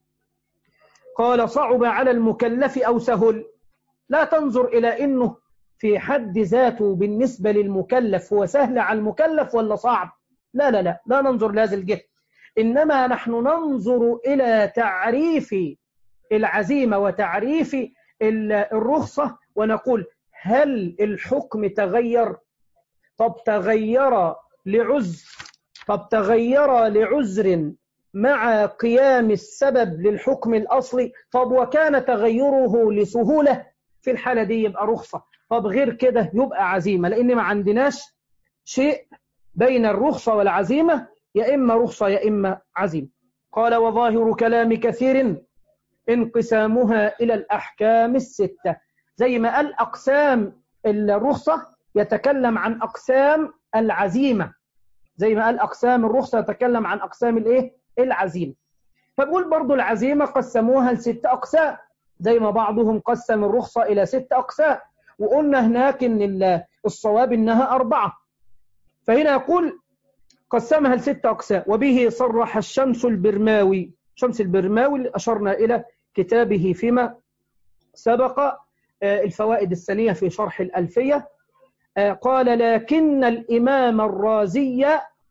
قال صعب على المكلف أو سهل، لا تنظر إلى أنه في حد ذاته بالنسبة للمكلف هو سهل على المكلف ولا صعب، لا لا لا لا ننظر لهذا الجهة، إنما نحن ننظر إلى تعريف العزيمة وتعريف الرخصة، ونقول هل الحكم تغير؟ طب تغير لعذر، طب تغير لعذر مع قيام السبب للحكم الأصلي، طب وكان تغيره لسهولة، في الحالة دي يبقى رخصة، طب غير كده يبقى عزيمة، لأن ما عندناش شيء بين الرخصة والعزيمة، يا إما رخصة يا إما عزيمة. قال وظاهر كلام كثير انقسامها إلى الأحكام الستة، زي ما قال أقسام الرخصة يتكلم عن أقسام العزيمة، زي ما قال أقسام الرخصة يتكلم عن أقسام الإيه؟ العزيمة. فبقول برضو العزيمة قسموها لست أقسام، زي ما بعضهم قسم الرخصة إلى ست أقسام، وقلنا هناك إن الصواب إنها أربعة، فهنا يقول قسمها لست أقسام. وبه صرح الشمس البرماوي، شمس البرماوي اللي أشرنا إلى كتابه فيما سبق الفوائد السنية في شرح الألفية، قال لكن الإمام الرازي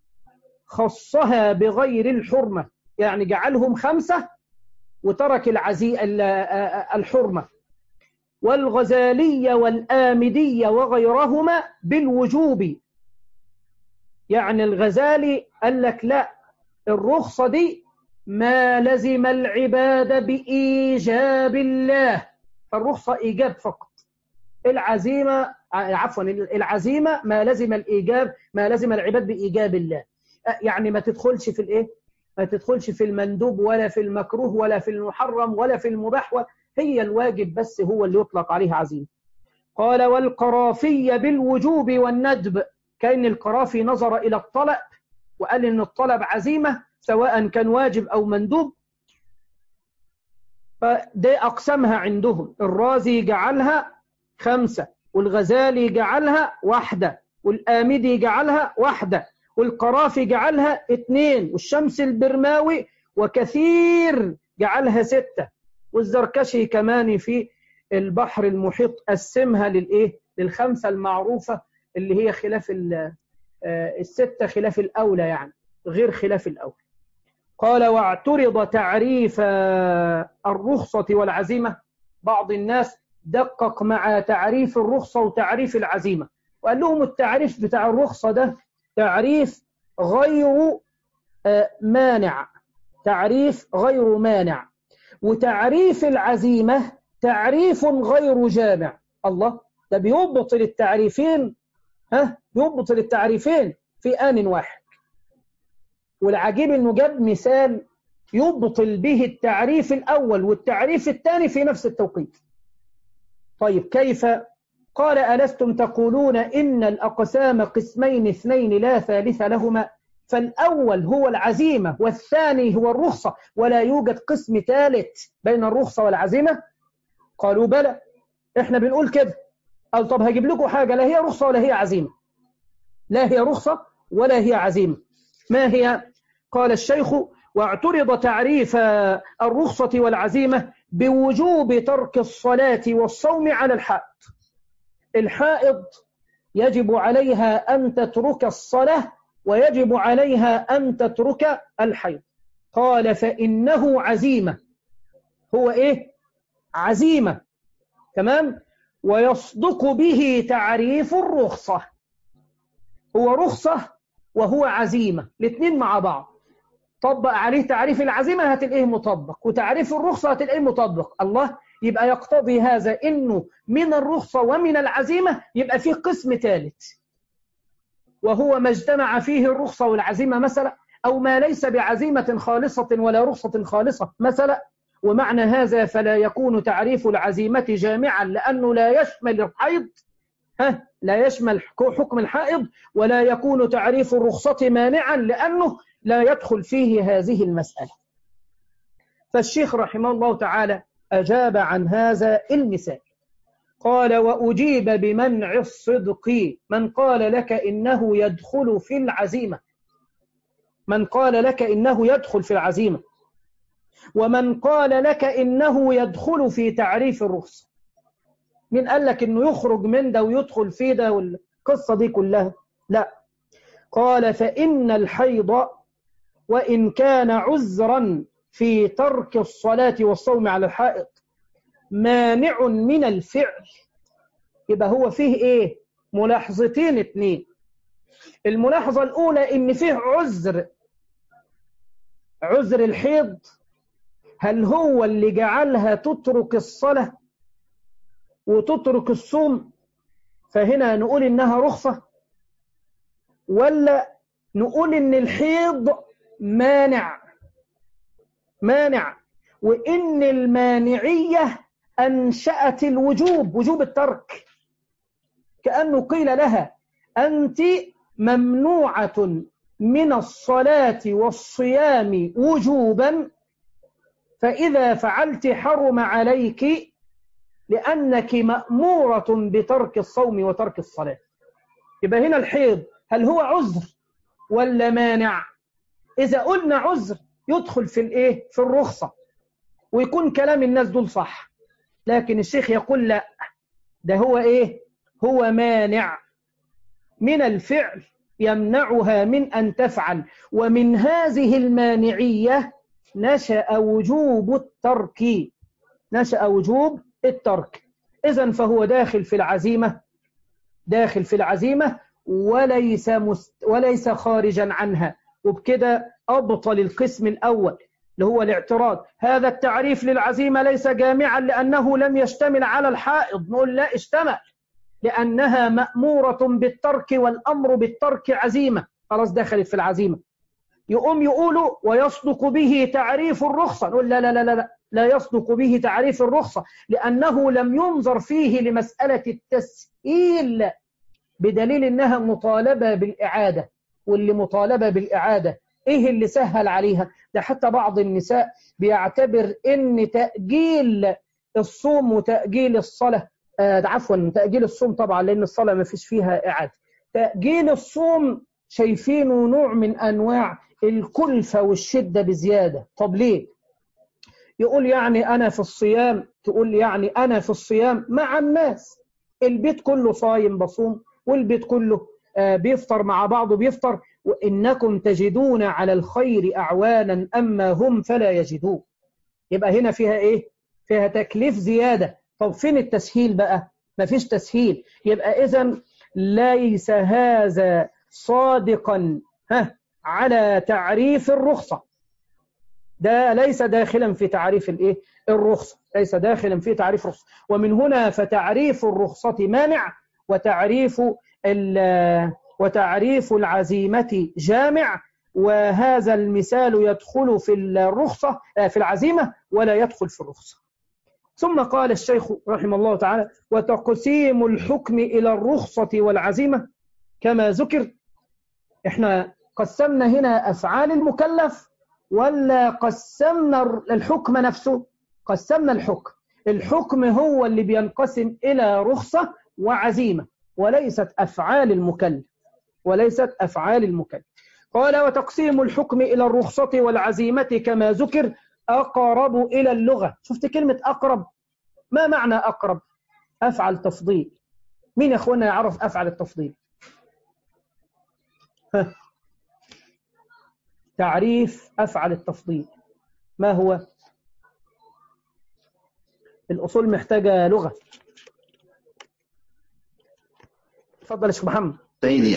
خصها بغير الحرمة، يعني جعلهم خمسة وترك العزي الحرمة، والغزالي والآمدي وغيرهما بالوجوب، يعني الغزالي قال لك لا، الرخصة دي ما لزم العباد بإيجاب الله، فالرخصة إيجاب فقط، العزيمة عفوا العزيمة ما لزم الإيجاب، ما لزم العباد بإيجاب الله، يعني ما تدخلش في الإيه؟ ما تدخلش في المندوب ولا في المكروه ولا في المحرم ولا في المباح، هي الواجب بس هو اللي يطلق عليه عزيمة. قال والقرافي بالوجوب والندب، كأن القرافي نظر إلى الطلب وقال إن الطلب عزيمة سواء كان واجب أو مندوب، فده أقسمها عندهم، الرازي جعلها خمسة، والغزالي جعلها واحدة، والآمدي جعلها واحدة، والقرافي جعلها اثنين، والشمس البرماوي وكثير جعلها ستة، والزركشي كمان في البحر المحيط قسمها للإيه؟ للخمسة المعروفة اللي هي خلاف الستة، خلاف الأولى يعني غير خلاف الأولى. قال واعترض تعريف الرخصة والعزيمة، بعض الناس دقق مع تعريف الرخصة وتعريف العزيمة، وقال لهم التعريف بتاع الرخصة ده تعريف غير مانع، تعريف غير مانع، وتعريف العزيمة تعريف غير جامع. الله، ده بيبطل التعريفين، ها بيبطل التعريفين في آن واحد. والعجيب انه جاب مثال يبطل به التعريف الأول والتعريف الثاني في نفس التوقيت. طيب كيف؟ قال ألستم تقولون إن الأقسام قسمين اثنين لا ثالث لهما؟ فالأول هو العزيمة والثاني هو الرخصة، ولا يوجد قسم ثالث بين الرخصة والعزيمة. قالوا بلى، إحنا بنقول كده. قال طب هجيب لكم حاجة لا هي رخصة ولا هي عزيمة، لا هي رخصة ولا هي عزيمة. ما هي؟ قال الشيخ: واعترض تعريف الرخصة والعزيمة بوجوب ترك الصلاة والصوم على الحائض. الحائض يجب عليها أن تترك الصلاة ويجب عليها أن تترك الحيض. قال فإنه عزيمة. هو إيه؟ عزيمة. تمام؟ ويصدق به تعريف الرخصة. هو رخصة وهو عزيمة، الاثنين مع بعض. طبق عليه تعريف العزيمة هتلاقيه مطبق، وتعريف الرخصة هتلاقيه مطبق. الله، يبقى يقتضي هذا إنه من الرخصة ومن العزيمة يبقى فيه قسم ثالث، وهو ما اجتمع فيه الرخصة والعزيمة مثلا، أو ما ليس بعزيمة خالصة ولا رخصة خالصة مثلا. ومعنى هذا فلا يكون تعريف العزيمة جامعا، لأنه لا يشمل الحيض، ها لا يشمل حكم الحائض، ولا يكون تعريف الرخصة مانعا لأنه لا يدخل فيه هذه المسألة. فالشيخ رحمه الله تعالى أجاب عن هذا المثال. قال: وأجيب بمنع الصدق من قال لك إنه يدخل في العزيمة. من قال لك إنه يدخل في العزيمة، ومن قال لك إنه يدخل في تعريف الرخصة. من قال لك إنه يخرج من ده ويدخل في ده والقصة دي كلها؟ لا. قال: فإن الحيض وإن كان عذرا في ترك الصلاة والصوم على الحائض مانع من الفعل. يبقى هو فيه إيه؟ ملاحظتين اتنين. الملاحظة الأولى إن فيه عذر. عذر الحيض هل هو اللي جعلها تترك الصلاة وتترك الصوم؟ فهنا نقول إنها رخصة، ولا نقول إن الحيض مانع؟ مانع، وإن المانعية أنشأت الوجوب، وجوب الترك. كأنه قيل لها: أنت ممنوعة من الصلاة والصيام وجوبا، فإذا فعلت حرم عليك لأنك مأمورة بترك الصوم وترك الصلاة. يبقى هنا الحيض هل هو عذر ولا مانع؟ إذا قلنا عذر يدخل في الإيه؟ في الرخصة، ويكون كلام الناس دول صح. لكن الشيخ يقول لا، ده هو إيه؟ هو مانع من الفعل، يمنعها من أن تفعل. ومن هذه المانعية نشأ وجوب الترك. نشأ وجوب الترك. إذن فهو داخل في العزيمة، داخل في العزيمة وليس مست... وليس خارجا عنها. وبكده أبطل القسم الأول اللي هو الاعتراض. هذا التعريف للعزيمة ليس جامعا لأنه لم يشتمل على الحائض. نقول لا، اشتمل، لأنها مأمورة بالترك، والأمر بالترك عزيمة، خلاص دخلت في العزيمة. يقوم يقولوا ويصدق به تعريف الرخصة. نقول لا لا لا لا لا يصدق به تعريف الرخصة، لأنه لم ينظر فيه لمسألة التسهيل، بدليل أنها مطالبة بالإعادة. واللي مطالبة بالإعادة إيه اللي سهل عليها؟ ده حتى بعض النساء بيعتبر إن تأجيل الصوم وتأجيل الصلاة، آه عفوا تأجيل الصوم طبعا لأن الصلاة ما فيش فيها إعادة. تأجيل الصوم شايفينه نوع من أنواع الكلفة والشدة بزيادة. طب ليه؟ يقول يعني أنا في الصيام، تقول يعني أنا في الصيام مع الناس، البيت كله صايم بصوم، والبيت كله آه بيفطر مع بعضه بيفطر، وإنكم تجدون على الخير أعوانا أما هم فلا يجدون. يبقى هنا فيها إيه؟ فيها تكليف زيادة. طب فين التسهيل بقى؟ ما فيش تسهيل. يبقى إذن ليس هذا صادقا ها على تعريف الرخصة. ده ليس داخلا في تعريف الايه؟ الرخصة، ليس داخلا في تعريف الرخصة. ومن هنا فتعريف الرخصة مانع، وتعريف وتعريف العزيمة جامع. وهذا المثال يدخل في الرخصة في العزيمة ولا يدخل في الرخصة. ثم قال الشيخ رحمه الله تعالى: وتقسيم الحكم إلى الرخصة والعزيمة كما ذكر. احنا قسمنا هنا أفعال المكلف ولا قسمنا الحكم نفسه؟ قسمنا الحكم. الحكم هو اللي بينقسم إلى رخصة وعزيمة، وليست أفعال المكلف، وليست أفعال المكلف. قال: وتقسيم الحكم إلى الرخصة والعزيمة كما ذكر أقرب إلى اللغة. شفت كلمة أقرب؟ ما معنى أقرب؟ أفعل تفضيل. مين يا أخوانا يعرف أفعل التفضيل؟ ها. تعريف أفعل التفضيل ما هو؟ الأصول محتاجة لغة. تفضل يا شيخ محمد. سيدي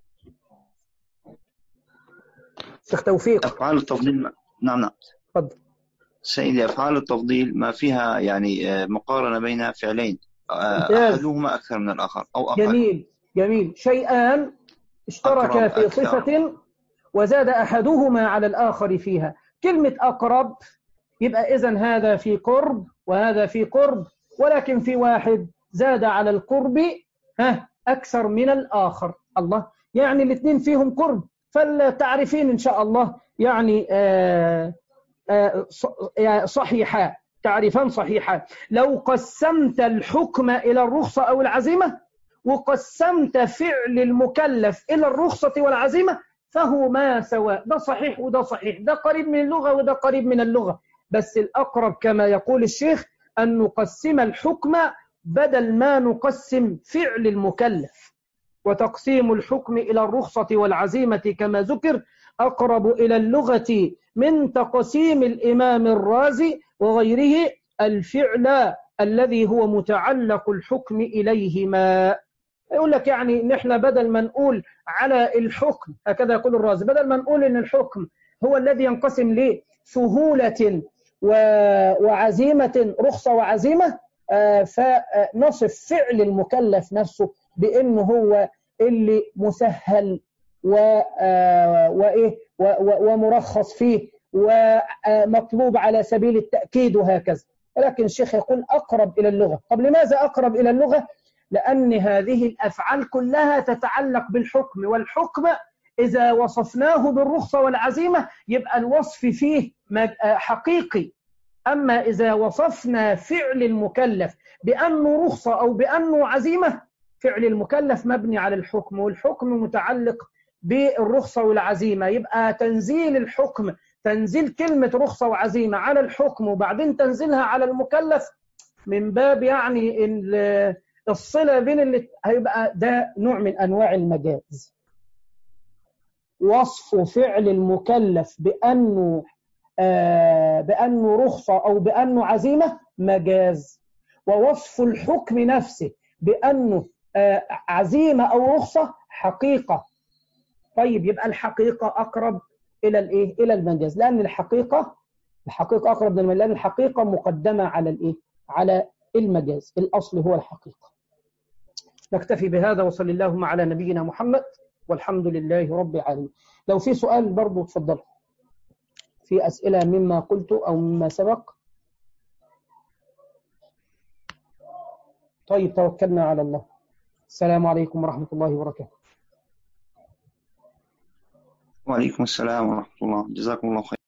شيخ توفيق. أفعال التفضيل ما... نعم نعم تفضل سيدي. أفعال التفضيل ما فيها يعني مقارنة بين فعلين أحدهما أكثر من الآخر أو أقل. جميل جميل. شيئان اشتركا في صفة وزاد أحدهما على الآخر فيها. كلمة أقرب يبقى إذن هذا في قرب وهذا في قرب، ولكن في واحد زاد على القرب ها أكثر من الآخر. الله، يعني الاثنين فيهم قرب، فالتعريفين إن شاء الله يعني آآ آآ صحيحة، تعريفان صحيحة. لو قسمت الحكم إلى الرخصة أو العزيمة وقسمت فعل المكلف إلى الرخصة والعزيمة فهما سواء، ده صحيح وده صحيح، ده قريب من اللغة وده قريب من اللغة، بس الأقرب كما يقول الشيخ أن نقسم الحكم بدل ما نقسم فعل المكلف. وتقسيم الحكم إلى الرخصة والعزيمة كما ذكر أقرب إلى اللغة من تقسيم الإمام الرازي وغيره الفعل الذي هو متعلق الحكم إليهما. يقول لك يعني نحن بدل ما نقول على الحكم، هكذا يقول الرازي، بدل ما نقول إن الحكم هو الذي ينقسم لسهولة وعزيمة، رخصة وعزيمة، فنصف فعل المكلف نفسه بأنه هو اللي مسهل وإيه ومرخص فيه ومطلوب على سبيل التأكيد وهكذا. لكن الشيخ يقول أقرب إلى اللغة. طب لماذا أقرب إلى اللغة؟ لأن هذه الأفعال كلها تتعلق بالحكم، والحكم إذا وصفناه بالرخصة والعزيمة يبقى الوصف فيه حقيقي. أما إذا وصفنا فعل المكلف بأنه رخصة أو بأنه عزيمة، فعل المكلف مبني على الحكم والحكم متعلق بالرخصة والعزيمة، يبقى تنزيل الحكم، تنزيل كلمة رخصة وعزيمة على الحكم وبعدين تنزيلها على المكلف من باب يعني الصلة بين اللي هيبقى ده نوع من أنواع المجاز. وصف فعل المكلف بأنه آه بأنه رخصة أو بأنه عزيمة مجاز، ووصف الحكم نفسه بأنه آه عزيمة أو رخصة حقيقة. طيب يبقى الحقيقة أقرب إلى الإيه؟ إلى المجاز، لأن الحقيقة الحقيقة أقرب من المجاز، لأن الحقيقة مقدمة على الإيه؟ على المجاز. الأصل هو الحقيقة. نكتفي بهذا وصلى اللهم على نبينا محمد والحمد لله رب العالمين. لو في سؤال برضو تفضل، في أسئلة مما قلت أو مما سبق؟ طيب توكلنا على الله. السلام عليكم ورحمة الله وبركاته. وعليكم السلام ورحمة الله. جزاكم الله خير.